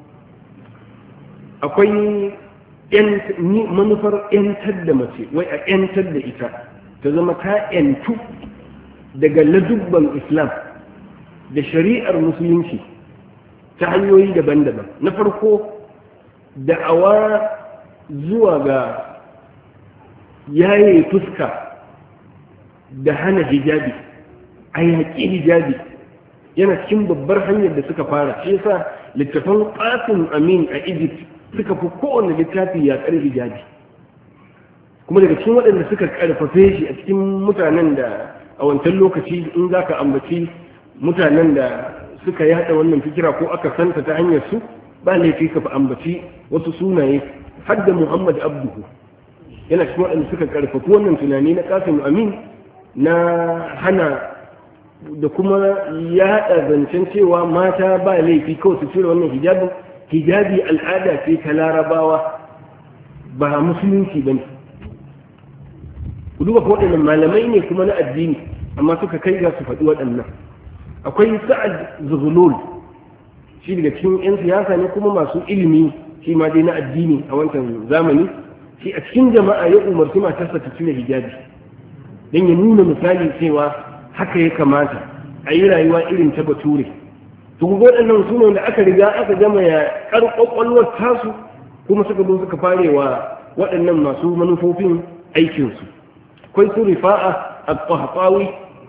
akwai manufar 'yantar da mace, wai a 'yantar da ita ta zama ta 'yantu daga ladubban Islam da shari'ar musulunci ta hanyoyi daban-daban. Na farko, da'awa zuwa ga yaye fuska da hana hijabi, a yaƙi hijabi yana cikin babbar hanyar da suka fara. Shi yasa littafan Qasim Amin a Egypt suka fi kowane littafi yaƙar hijabi, kuma daga cikin waɗanda suka ƙarfafe shi a cikin mutanen da a wancan lokaci, in za ka ambaci mutanen da suka yaɗa wannan fikira ko aka santa ta hanyar su, ba laifi ka fi ambaci wasu sunaye, har da Muhammad Abduhu yana cikin waɗanda suka ƙarfafi wannan tunani na Qasim Amin na hana da kuma yaɗa zancen cewa mata ba laifi kawai su cire wannan hijabin. Hijabi al'ada ce ta Larabawa, ba musulunci ba ne. Ku duba ko waɗannan malamai ne kuma na addini, amma suka kai ga su faɗi waɗannan. Akwai Sa'ad Zuhulul, shi daga cikin 'yan siyasa ne kuma masu ilimi, shi ma dai na addini a wancan zamani. Shi a cikin jama'a ya umarci matarsa ta cire hijabi don ya nuna misali cewa haka ya kamata a yi rayuwa irin ta Bature. to ku waɗannan su da aka riga aka gama ya ƙarƙwaƙwalwar tasu, kuma suka zo suka fare wa waɗannan masu manufofin aikinsu. Akwai su Rifa'a al-Qahtawi,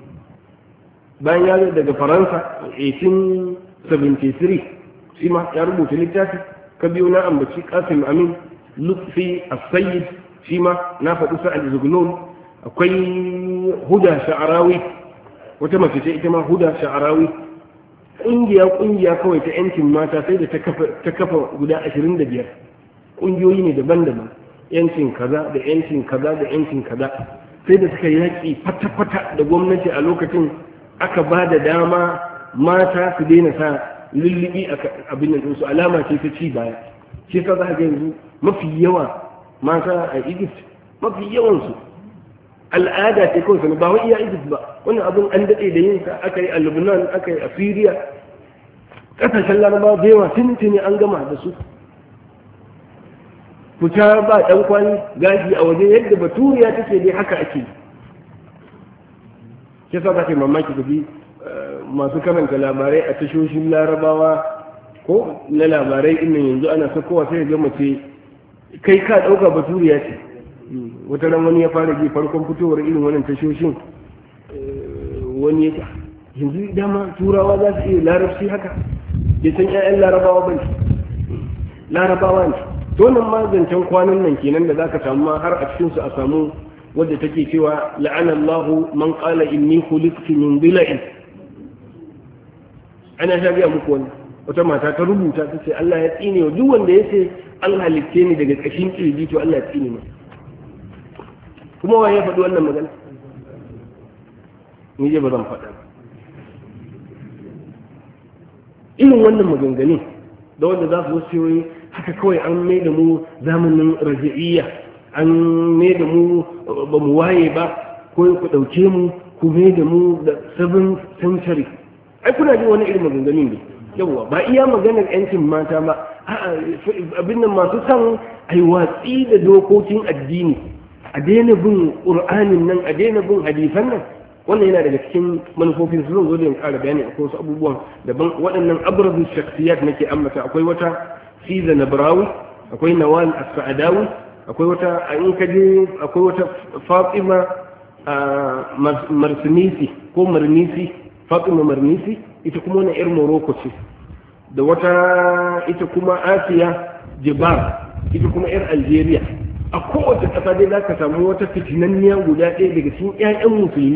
bayan ya zo daga Faransa eighteen seventy-three, shi ma ya rubuta littafi. Ka biyo na ambaci Qasim Amin, Lutfi As-Sayyid, shi ma na faɗi Sa'ad Zuglul. Akwai Huda Sha'arawi, wata mace ce ita ma Huda Sha'arawi, ƙungiya ƙungiya kawai ta yancin mata sai da ta kafa guda ashirin da biyar. Ƙungiyoyi ne daban-daban, yancin kaza da yancin kaza da yancin kaza, sai da suka yaƙi fata-fata da gwamnati a lokacin. Aka ba da dama mata su daina sa lullubi a abin nan su, alama ce ta ci baya. Shi sa za ga yanzu mafi yawa mata a Egypt, mafi yawansu al'ada ce kawai sanu, ba wai iya Egypt ba, wannan abin an daɗe da yin sa. Aka yi a Lebanon, aka yi a Syria, ƙasashen Larabawa da yawa tuntuni an gama da su. Fita ba ɗan kwani, gashi a waje, yadda baturiya take dai haka ake. Ke sa za ka yi mamaki da bi masu karanta labarai a tashoshin Larabawa ko na labarai inda yanzu ana sakowa sai ga mace kai ka ɗauka baturiya ce. Wata ran wani ya fara ji farkon fitowar irin wannan tashoshin, wani ya yanzu dama turawa za su iya larabci haka, ya san 'ya'yan Larabawa ba ne, Larabawa ne. To nan ma zancen kwanan nan kenan da za ka samu ma har a cikinsu a samu wadda take cewa la'ana Allahu man qala inni khuliqtu min dhila'in. Ana sha ga muku wani wata mata ta rubuta ta ce Allah ya tsine wa duk wanda ya ce an halitte ni daga kashin kirji, to Allah ya tsine mu. Kuma wa ya faɗi wannan magana? Ni je ba zan faɗa ba. Irin wannan maganganun da wanda za su wasu haka kawai an mai da mu zamanin raji'iyya, an mai da mu ba mu waye ba, ko ku ɗauke mu ku mai da mu da seventh century. Ai kuna jin wani irin maganganun ne. Yawwa ba iya maganar yancin mata ba, abin nan masu son ai watsi da dokokin addini, a daina bin ƙur'anin nan, a daina bin hadisan nan. Wannan yana daga cikin manufofin su. Zan zo da yin ƙara bayani akwai wasu abubuwan daban. Waɗannan abrazu shakhsiyat nake ambata. Akwai wata Siza Nabrawi, akwai Nawal As-Sa'adawi, akwai wata in kaje akwai wata Fatima Marsinisi ko Marnisi, Fatima Marnisi, ita kuma wani yar Morocco ce. Da wata ita kuma Asiya Jibar, ita kuma yar Algeria. A kowace ƙasa dai za ka samu wata fitinanniya guda ɗaya daga cikin 'ya'yan musulmi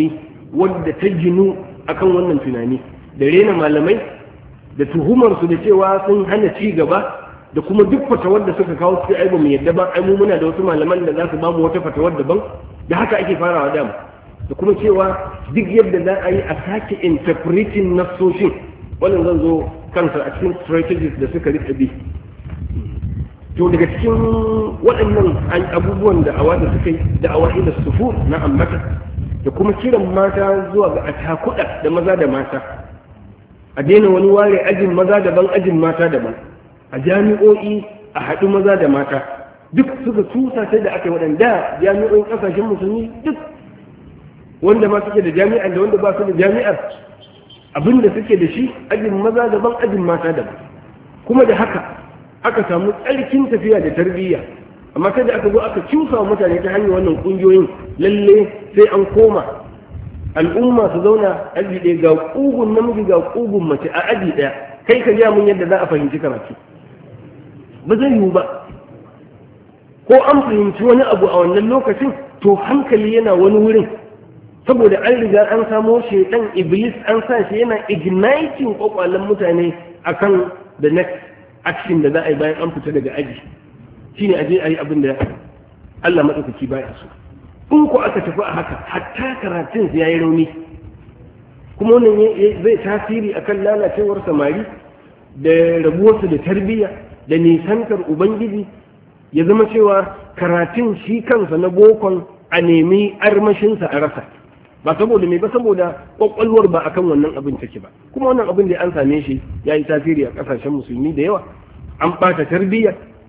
wadda ta ginu akan wannan tunani da rena malamai da tuhumar su da cewa sun hana ci gaba da kuma duk fatawar da suka kawo su ai ba mu yadda ba ai mu muna da wasu malaman da za su ba mu wata fatawar daban da haka ake farawa dama da kuma cewa duk yadda za a yi a sake interpreting nassoshin wannan zan zo kansa a cikin strategies da suka rika bi to daga cikin waɗannan abubuwan da awa da suka yi da awa ila sufur na ambata da kuma kiran mata zuwa ga atakuda da maza da mata a daina wani ware ajin maza daban ajin mata daban a jami'o'i a haɗu maza da mata duk suka tusa sai da aka yi waɗanda jami'o'in ƙasashen musulmi duk wanda ma suke da jami'ar da wanda ba su da jami'ar abinda suke da shi ajin maza daban ajin mata daban kuma da haka aka samu tsarkin tafiya da tarbiyya amma sai da aka zo aka cusa wa mutane ta hanyar wannan ƙungiyoyin lalle sai an koma al'umma su zauna aji ɗaya ga ƙugun namiji ga ƙugun mace a aji ɗaya kai ka ja mun yadda za a fahimci karatu ba zai yiwu ba ko an fahimci wani abu a wannan lokacin to hankali yana wani wurin saboda an riga an samo shaidan iblis an sa shi yana igniting kwakwalen mutane akan the next action da za a yi bayan an fita daga aji shine aje a yi abin da Allah maɗaukaki baya so in ku aka tafi a haka hatta karatun ya yi rauni kuma wannan zai tasiri akan lalacewar samari da rabuwarsu da tarbiyya da nisantar ubangiji ya zama cewa karatun shi kansa na bokon a nemi armashinsa a rasa ba saboda mai ba saboda kwakwalwar ba akan wannan abin take ba kuma wannan abin da an same shi ya yi tasiri a kasashen musulmi da yawa an ɓata tarbiyya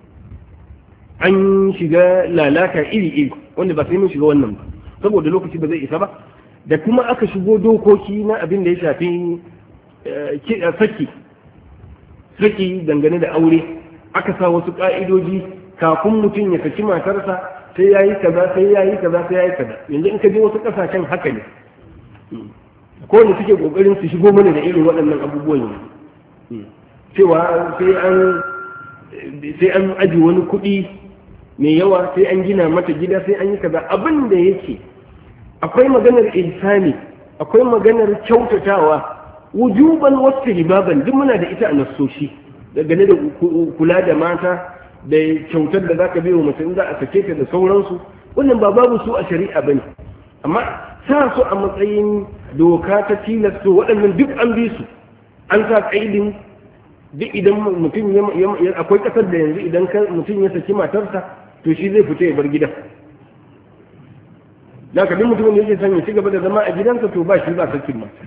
an shiga lalata iri-iri wanda ba sai mun shiga wannan ba saboda lokaci ba zai isa ba da kuma aka shigo dokoki na abin da ya shafi saki saki dangane da aure aka sa wasu ƙa'idoji kafin mutum ya saki matarsa sai ya yi kaza sai ya yi kaza sai ya yi kaza yanzu in ka je wasu ƙasashen haka ne ko ne suke ƙoƙarin su shigo mana da irin waɗannan abubuwan yanzu cewa sai an sai an aji wani kuɗi mai yawa sai an gina mata gida sai an yi kaza abin da yake akwai maganar ihsani akwai maganar kyautatawa wujuban wasu ribaban duk muna da ita a nassoshi dangane da kula da mata da kyautar da za ka biyo mutum za a sake ta da sauransu wannan ba babu su a shari'a bane amma sa su a matsayin doka ta tilasto waɗannan duk an bi su an sa ƙaidin duk idan mutum ya akwai ƙasar da yanzu idan mutum ya saki matarsa to shi zai fita ya bar gidan da ka duk mutumin da yake son ya ci gaba da zama a gidansa to ba shi ba sakin mata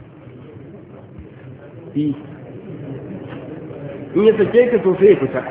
in ya sake ka to sai ya fita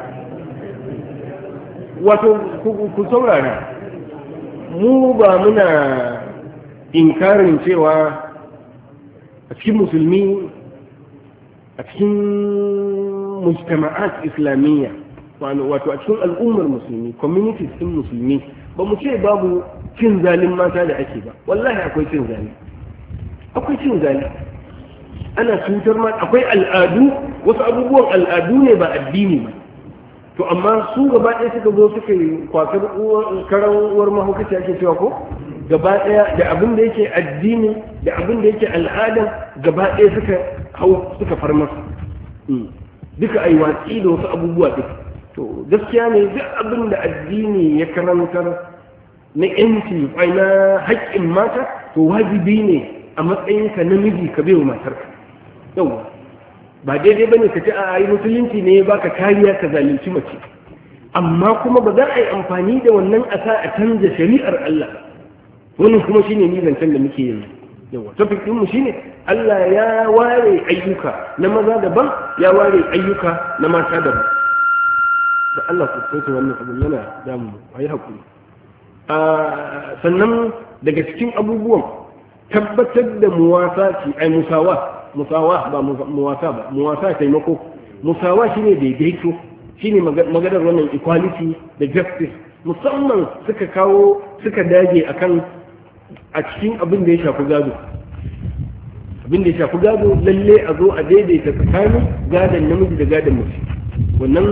wato ku saurara mu ba muna inkarin cewa a cikin musulmi a cikin mujtama'at islamiyya wato a cikin al'ummar musulmi communities din musulmi ba mu ce babu cin zalin mata da ake ba wallahi akwai cin zali akwai cin zali ana cutar ma akwai al'adu wasu abubuwan al'adu ne ba addini ba to amma su gaba ɗaya suka zo suka yi kwasar karan uwar mahaukaci ake cewa ko gaba ɗaya da abin da yake addini da abin da yake al'adan gaba ɗaya suka hau suka far masa duka ai watsi da wasu abubuwa duk to gaskiya ne duk abin da addini ya karantar na yanci kwai na haƙƙin mata to wajibi ne a matsayinka namiji ka bai wa matarka yau ba daidai ba ne ka ce a yi musulunci ne ba ka kariya ka zalunci mace amma kuma ba za a yi amfani da wannan a sa a canza shari'ar Allah wannan kuma shine ni zancen da muke yanzu yawa topic din mu shine Allah ya ware ayyuka na maza daban ya ware ayyuka na mata daban da Allah ku tsaya wannan abu yana damu ayi hakuri a sannan daga cikin abubuwan tabbatar da muwasati ai musawa musawa ba muwasa ba muwasa taimako musawa shine daidaito shine maganar wannan equality da justice musamman suka kawo suka dage akan a cikin abin da ya shafi gado abin da ya shafi gado lalle a zo a daidaita tsakanin gadon namiji da gadon mace wannan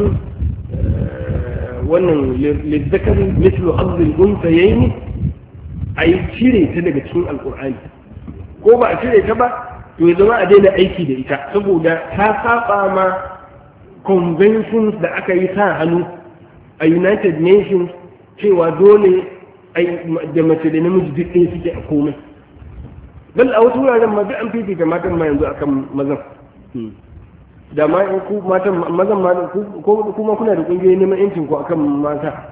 wannan lizzakari mislu abdul unsa yayi a yi cire ta daga cikin alkur'ani ko ba a cire ta ba to ya zama a daina aiki da ita saboda ta saba ma conventions da aka yi sa hannu a United Nations cewa dole da mace da namiji duk ɗaya suke a komai. Bal a wasu wuraren ma duk an fifita matan ma yanzu akan mazan. Da ma ku matan mazan ma ko kuma kuna da kungiyoyi neman yancin ku akan mata.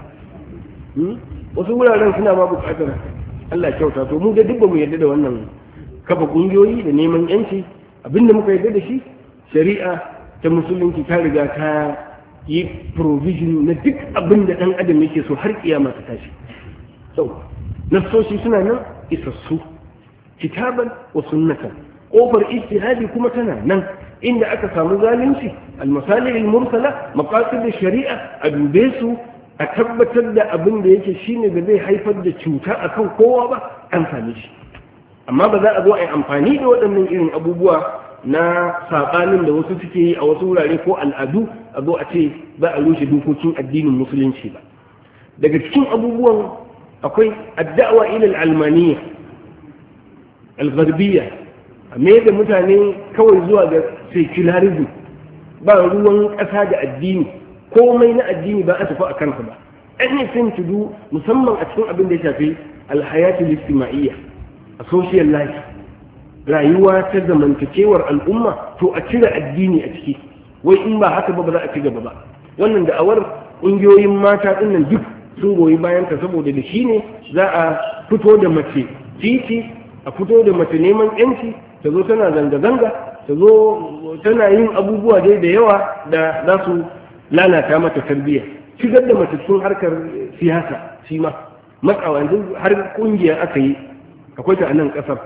Wasu wuraren suna ma buƙatar Allah kyauta to mu da duk ba mu yarda da wannan kafa kungiyoyi da neman yanci. Abinda muka yarda da shi shari'a ta musulunci ta riga ta yi provision na duk abin da ɗan adam yake so har kiyama ta tashi. So, nassoshi suna nan isassu kitaban wa sunnatan, ƙofar ijtihadi kuma tana nan inda aka samu zalunci al-masalih al-mursala maqasid shari'a a dube su a tabbatar da abin da yake shine da zai haifar da cuta akan kowa ba an same shi. Amma ba za a zo a yi amfani da waɗannan irin abubuwa na saɓanin da wasu suke yi a wasu wurare ko al'adu a zo a ce za a rushe dokokin addinin musulunci ba. Daga cikin abubuwan akwai addawa ila al'almaniya al-gharbiyya, a mai da mutane kawai zuwa ga secularism, ba ruwan ƙasa da addini, komai na addini ba a tafi a kansa ba. Anything to do musamman a cikin abin da ya shafi alhayatul ijtima'iyya, a social life, rayuwa ta zamantakewar al'umma, to a cire addini a ciki, wai in ba haka ba ba za a ci gaba ba. Wannan da'awar ƙungiyoyin mata ɗin nan duk sun goyi bayan ta saboda da shi ne za a fito da mace titi, a fito da mace neman yanci, ta zo tana zanga-zanga, ta zo tana yin abubuwa dai da yawa da za su lalata mata tarbiyya. Shigar da mace cikin harkar siyasa shi ma matsawa yanzu har ƙungiya aka yi, akwai ta a nan ƙasar,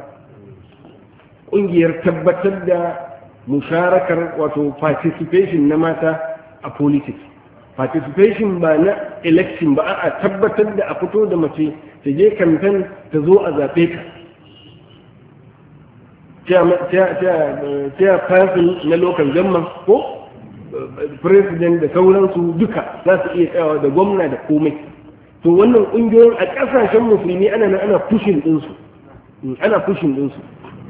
ƙungiyar tabbatar da musharakar wato participation na mata a politics. Participation ba na election ba, a tabbatar da a fito da mace ta je kamfen ta zo a zaɓe ta fasin na local government ko president da sauransu duka za su iya tsayawa da gwamna da komai. To wannan ƙungiyoyin a ƙasashen musulmi ana nan ana pushing ɗinsu, ana pushing ɗinsu.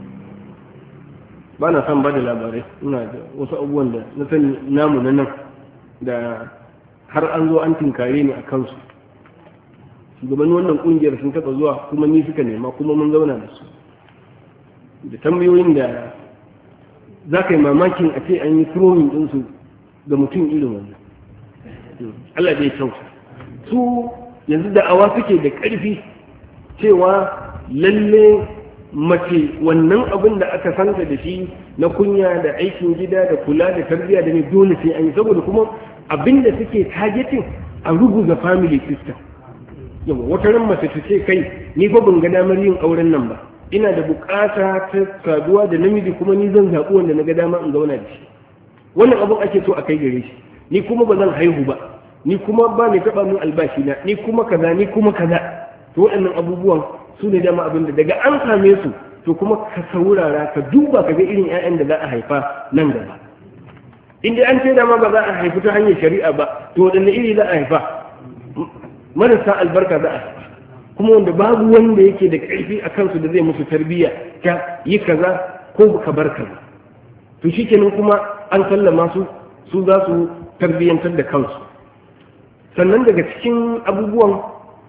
Ba na son ba da labarai, ina da wasu abubuwan da na sani namu na nan da har an zo an tinkare ni a kansu. Shugaban wannan kungiyar sun taɓa zuwa kuma ni suka nema kuma mun zauna da su da tambayoyin da za ka yi mamakin a ce an yi throwing ɗinsu ga mutum irin wannan. Allah bai kyauta. Su yanzu da'awa suke da ƙarfi cewa lalle mace wannan abin da aka santa da shi na kunya da aikin gida da kula da tarbiyya da ne dole sai an yi, saboda kuma abin da suke targeting a ruguza family system. Yawa wata ran mace ta ce kai ni fa ban ga damar yin auren nan ba, ina da bukata ta saduwa da namiji kuma ni zan zaɓi wanda na ga dama in zauna da shi. Wannan abin ake so a kai gare shi. Ni kuma ba zan haihu ba, ni kuma ba ni taɓa min albashi na, ni kuma kaza ni kuma kaza. To waɗannan abubuwan su ne dama abin da daga an same su to kuma ka saurara ka duba ka ga irin 'ya'yan da za a haifa nan gaba. Inda an ce dama ba za a haifi ta hanyar shari'a ba, to waɗanne iri za a haifa? Marasa albarka za a haifa, kuma wanda babu wanda yake da ƙarfi a kansu da zai musu tarbiyya ta yi kaza ko ka bar kaza. To shi kenan kuma an sallama su su za su tarbiyyantar da kansu. Sannan daga cikin abubuwan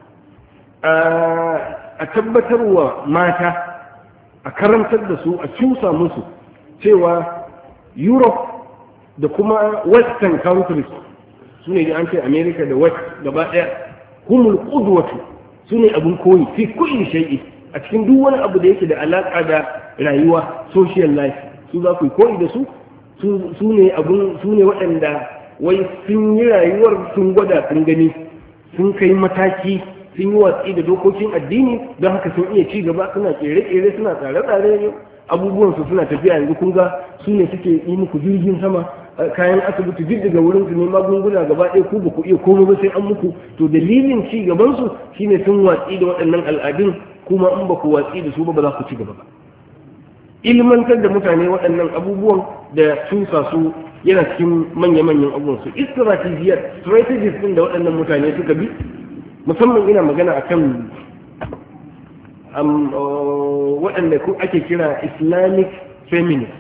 a tabbatar wa mata, a karantar da su, a cusa musu cewa Europe da kuma Western countries, su ne da an ce America da West gaba ɗaya, humul qudwatu, su ne abin koyi fi kulli shay'i, a cikin duk wani abu da yake da alaƙa da rayuwa social life, su za ku yi koyi da su, su ne abun, su ne waɗanda wai sun yi rayuwar sun gwada sun gani, sun kai mataki, sun yi watsi da dokokin addini, don haka sun iya ci gaba, suna kere-kere, suna tsare-tsare, abubuwansu suna tafiya. Yanzu kun ga su ne suke yi muku jirgin sama, kayan asibiti duk daga wurin su ne, magunguna gaba ɗaya ku ba ku iya komai ba sai an muku. To dalilin ci gaban su shine sun watsi da waɗannan al'adun, kuma in ba ku watsi da su ba ba za ku ci gaba ba. Ilmantar da mutane waɗannan abubuwan da tusa su yana cikin manya-manyan abubuwan su. Istratijiyar strategies ɗin da waɗannan mutane suka bi, musamman ina magana akan waɗanda ake kira islamic feminist.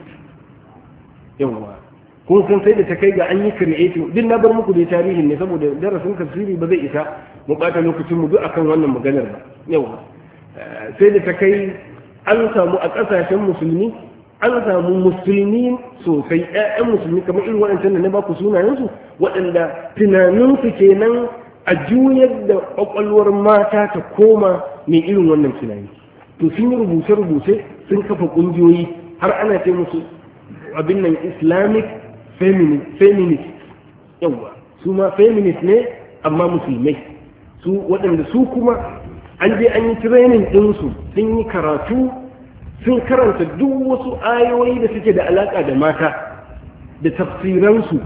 yawa kun san sai da ta kai ga an yi creating din na bar muku da tarihin ne saboda darasin tafsiri ba zai isa mu bata lokacin mu duk akan wannan maganar ba. yawa sai da ta kai an samu a ƙasashen musulmi an samu musulmi sosai ƴaƴan musulmi kamar irin waɗancan da na baku sunayensu waɗanda tunaninsu kenan a juyar da ƙwaƙwalwar mata ta koma mai irin wannan tunani. to sun yi rubuce-rubuce sun kafa ƙungiyoyi har ana ce musu abin nan islamic feminist. yawa su ma feminist ne amma musulmai su waɗanda su kuma an je an yi training ɗinsu sun yi karatu sun karanta duk wasu ayoyi da suke da alaƙa da mata da tafsiransu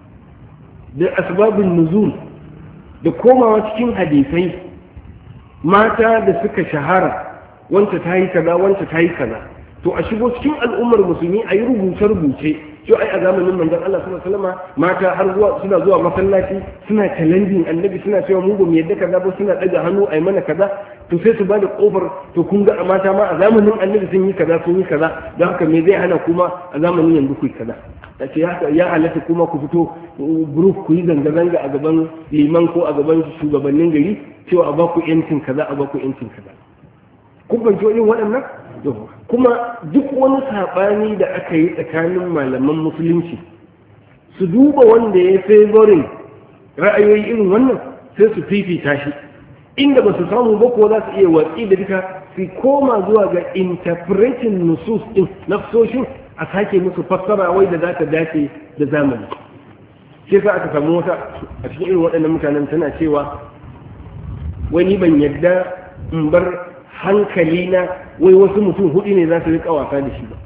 da asbabun nuzul da komawa cikin hadisai mata da suka shahara wanta ta yi kaza wanta ta yi kaza to a shigo cikin al'ummar musulmi a yi rubuce-rubuce cewa ai a zamanin manzon Allah sallallahu alaihi wasallam mata har zuwa suna zuwa masallaci suna challenging annabi suna cewa mu ba mu yadda kaza ba suna daga hannu ai mana kaza to sai su bada kofar to kun ga mata ma a zamanin annabi sun yi kaza sun yi kaza don haka me zai hana kuma a zamanin yanzu ku yi kaza ce ya halatta kuma ku fito group ku yi zanga-zanga a gaban liman ko a gaban shugabannin gari cewa a ba ku yancin kaza a ba ku yancin kaza kun fahimci irin waɗannan kuma duk wani saɓani da aka yi tsakanin malaman musulunci su duba wanda ya favorin ra'ayoyi irin wannan sai su fifita shi inda ba su samu ba ko za su iya watsi da duka su koma zuwa ga interpreting nusus din nafsoshin a sake musu fassara wai da za ta dace da zamani. sai sa aka samu wata a cikin irin waɗannan mutanen tana cewa wani ban yadda in bar hankali na wai wasu mutum hudu ne za su rika wasa da shi ba.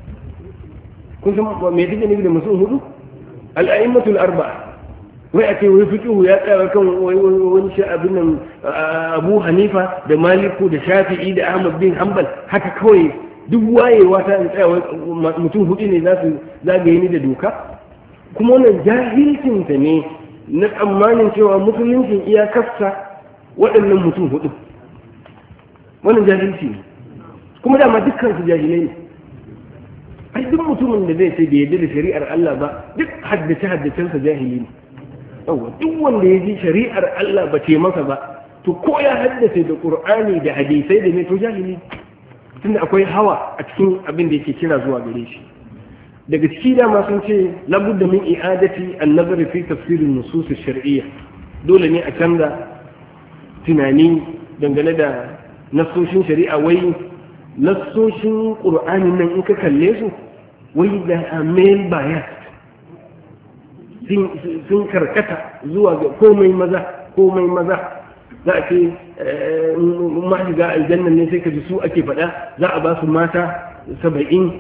kun san me take nufi da mutum hudu? al'a'immatul arba'a wai a ce wai fiqhu ya tsaya kan wani shi abin nan Abu Hanifa da Maliku da Shafi'i da Ahmad bin Hanbal haka kawai duk wayewa ta tsaya mutum hudu ne za su zagaye ni da doka. kuma wannan jahilcin ta ne na tsammanin cewa musuluncin iyakarsa waɗannan mutum hudu. wannan jahilci ne kuma dama dukkan su jahilai ne. ai duk mutumin da zai ce bai yarda da shari'ar Allah ba duk haddace haddacensa jahili ne. yawa duk wanda ya ji shari'ar Allah ba ce masa ba to ko ya haddace da Qur'ani da hadisai da ne to jahili tunda akwai hawa a cikin abin da yake kira zuwa gare shi. daga ciki dama sun ce labudda min i'adati an-nazar fi tafsir an-nusus ash-shar'iyya dole ne a canza tunani dangane da nassoshin shari'a. wai nassoshin Qur'anin nan in ka kalle su wai da male bias sun karkata zuwa ga komai maza komai maza za a ce ma shiga aljanna ne sai ka ji su ake faɗa za a ba su mata saba'in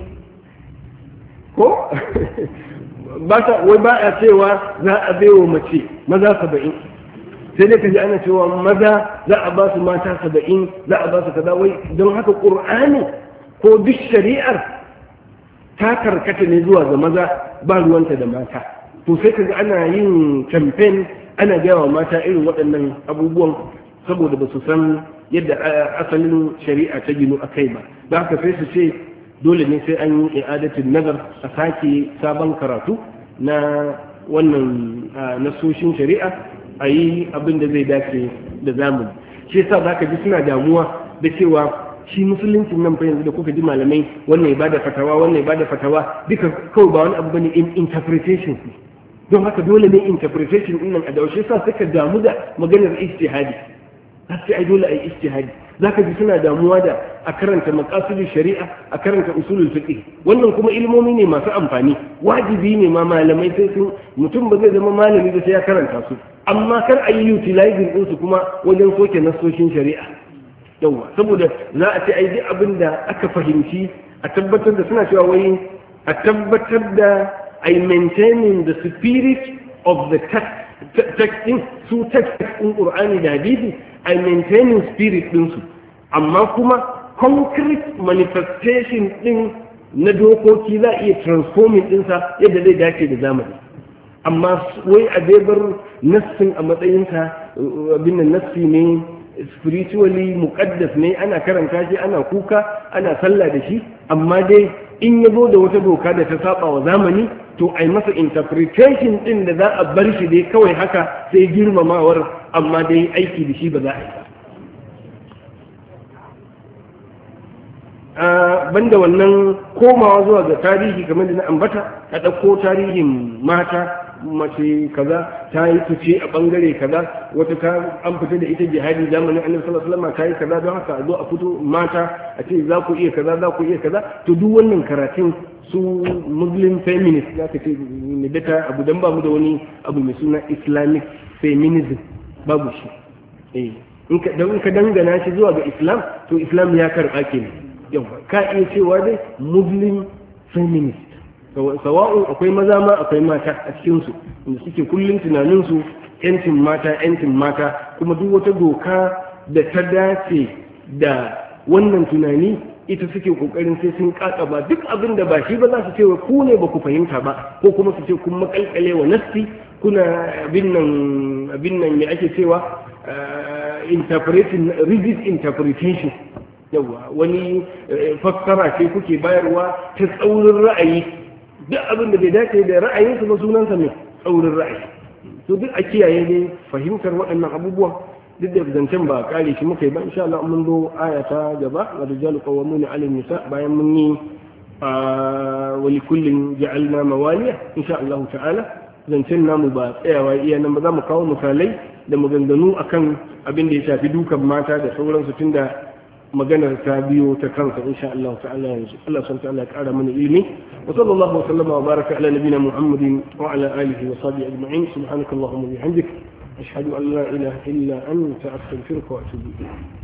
ko ba ta wai ba a cewa za a baiwa mace maza saba'in sai dai ka ji ana cewa maza za a ba su mata saba'in za a ba su kaza wai don haka ƙur'ani ko duk shari'ar ta karkata ne zuwa ga maza ba ruwanta da mata. to sai kaga ana yin campaign ana gaya wa mata irin waɗannan abubuwan saboda ba su san yadda asalin shari'a ta ginu a kai ba. da haka sai su ce dole ne sai an yi i'adatin nazar a sake sabon karatu na wannan nasoshin shari'a a yi abin da zai dace da zamani. shi yasa za ka ji suna damuwa da cewa shi musuluncin nan fa yanzu da kuka ji malamai wannan ya bada fatawa wannan ya bada fatawa duka kawai ba wani abu bane in interpretation don haka dole ne interpretation din nan a daushe sa suka damu da maganar ijtihadi sai ai dole ai ijtihadi. zaka ji suna damuwa da a karanta maqasidul shari'a a karanta usulul fiqh wannan kuma ilmomi ne masu amfani wajibi ne ma malamai sai sun mutum ba zai zama malami da sai ya karanta su amma kar a yi utilizing din su kuma wajen soke nasoshin shari'a. yawa saboda za a ce ai duk abin da aka fahimci a tabbatar da suna cewa wai a tabbatar da I maintaining the spirit of the text din su text din Qur'ani da hadisi I maintaining spirit din su amma kuma concrete manifestation din na dokoki za a iya transforming din sa yadda zai dace da zamani. amma wai a bar nassin a matsayin sa abin nan nassi ne spiritually muqaddas ne, ana karanta shi, ana kuka, ana sallah da shi, amma dai in ya zo da wata doka da ta saba wa zamani to ai masa interpretation din da za a bar shi dai kawai haka sai girmamawar, amma dai aiki da shi ba za a yi ba. Banda wannan komawa zuwa ga tarihi kamar da na ambata, a ɗauko tarihin mata, mace kaza ta yi fice a bangare kaza, wata ta an fita da ita jihadi zamanin annabi sallallahu alaihi wasallam ta yi kaza, don haka a zo a fito mata a ce za ku iya kaza, za ku iya kaza. To duk wannan karatun su muslim feminist za ka ce ne data abu, dan ba mu da wani abu mai suna islamic feminism, babu shi. eh in ka dan ka dangana shi zuwa ga islam, to islam ya karba kenan. yawa ka iya cewa dai muslim feminist, sawa'un akwai maza ma akwai mata a cikinsu inda suke kullum tunaninsu yancin mata yancin mata, kuma duk wata doka da ta dace da wannan tunani ita suke kokarin sai sun kakaba. Duk abin da ba shi ba za su ce ku ne ba ku fahimta ba, ko kuma su ce kun makalkale wa nasti, kuna abin nan abin nan me ake cewa interpreting rigid interpretation. yawa wani fassara ce kuke bayarwa ta tsaurin ra'ayi, duk abin da bai dace da ra'ayinsu ba sunansa mai tsaurin ra'ayi. to duk a kiyaye ne fahimtar waɗannan abubuwan, duk da zancen ba kare shi muka yi ba. insha Allah mun zo aya ta gaba, wa rijalu qawwamuna 'ala an-nisa, bayan mun yi wa likullin ja'alna mawaliya insha Allah ta'ala. zancen namu ba tsayawa iya nan ba, za mu kawo misalai da maganganu akan abin da ya shafi dukan mata da sauransu, tunda maganar ta biyo ta kansa insha Allah ta'ala. yanzu Allah subhanahu wa ta'ala ya kara mana ilimi. wa sallallahu wa sallama wa baraka ala nabina Muhammadin wa ala alihi wa sahbihi ajma'in. subhanakallahumma wa bihamdik ashhadu an la ilaha illa anta astaghfiruka wa atubu ilayk.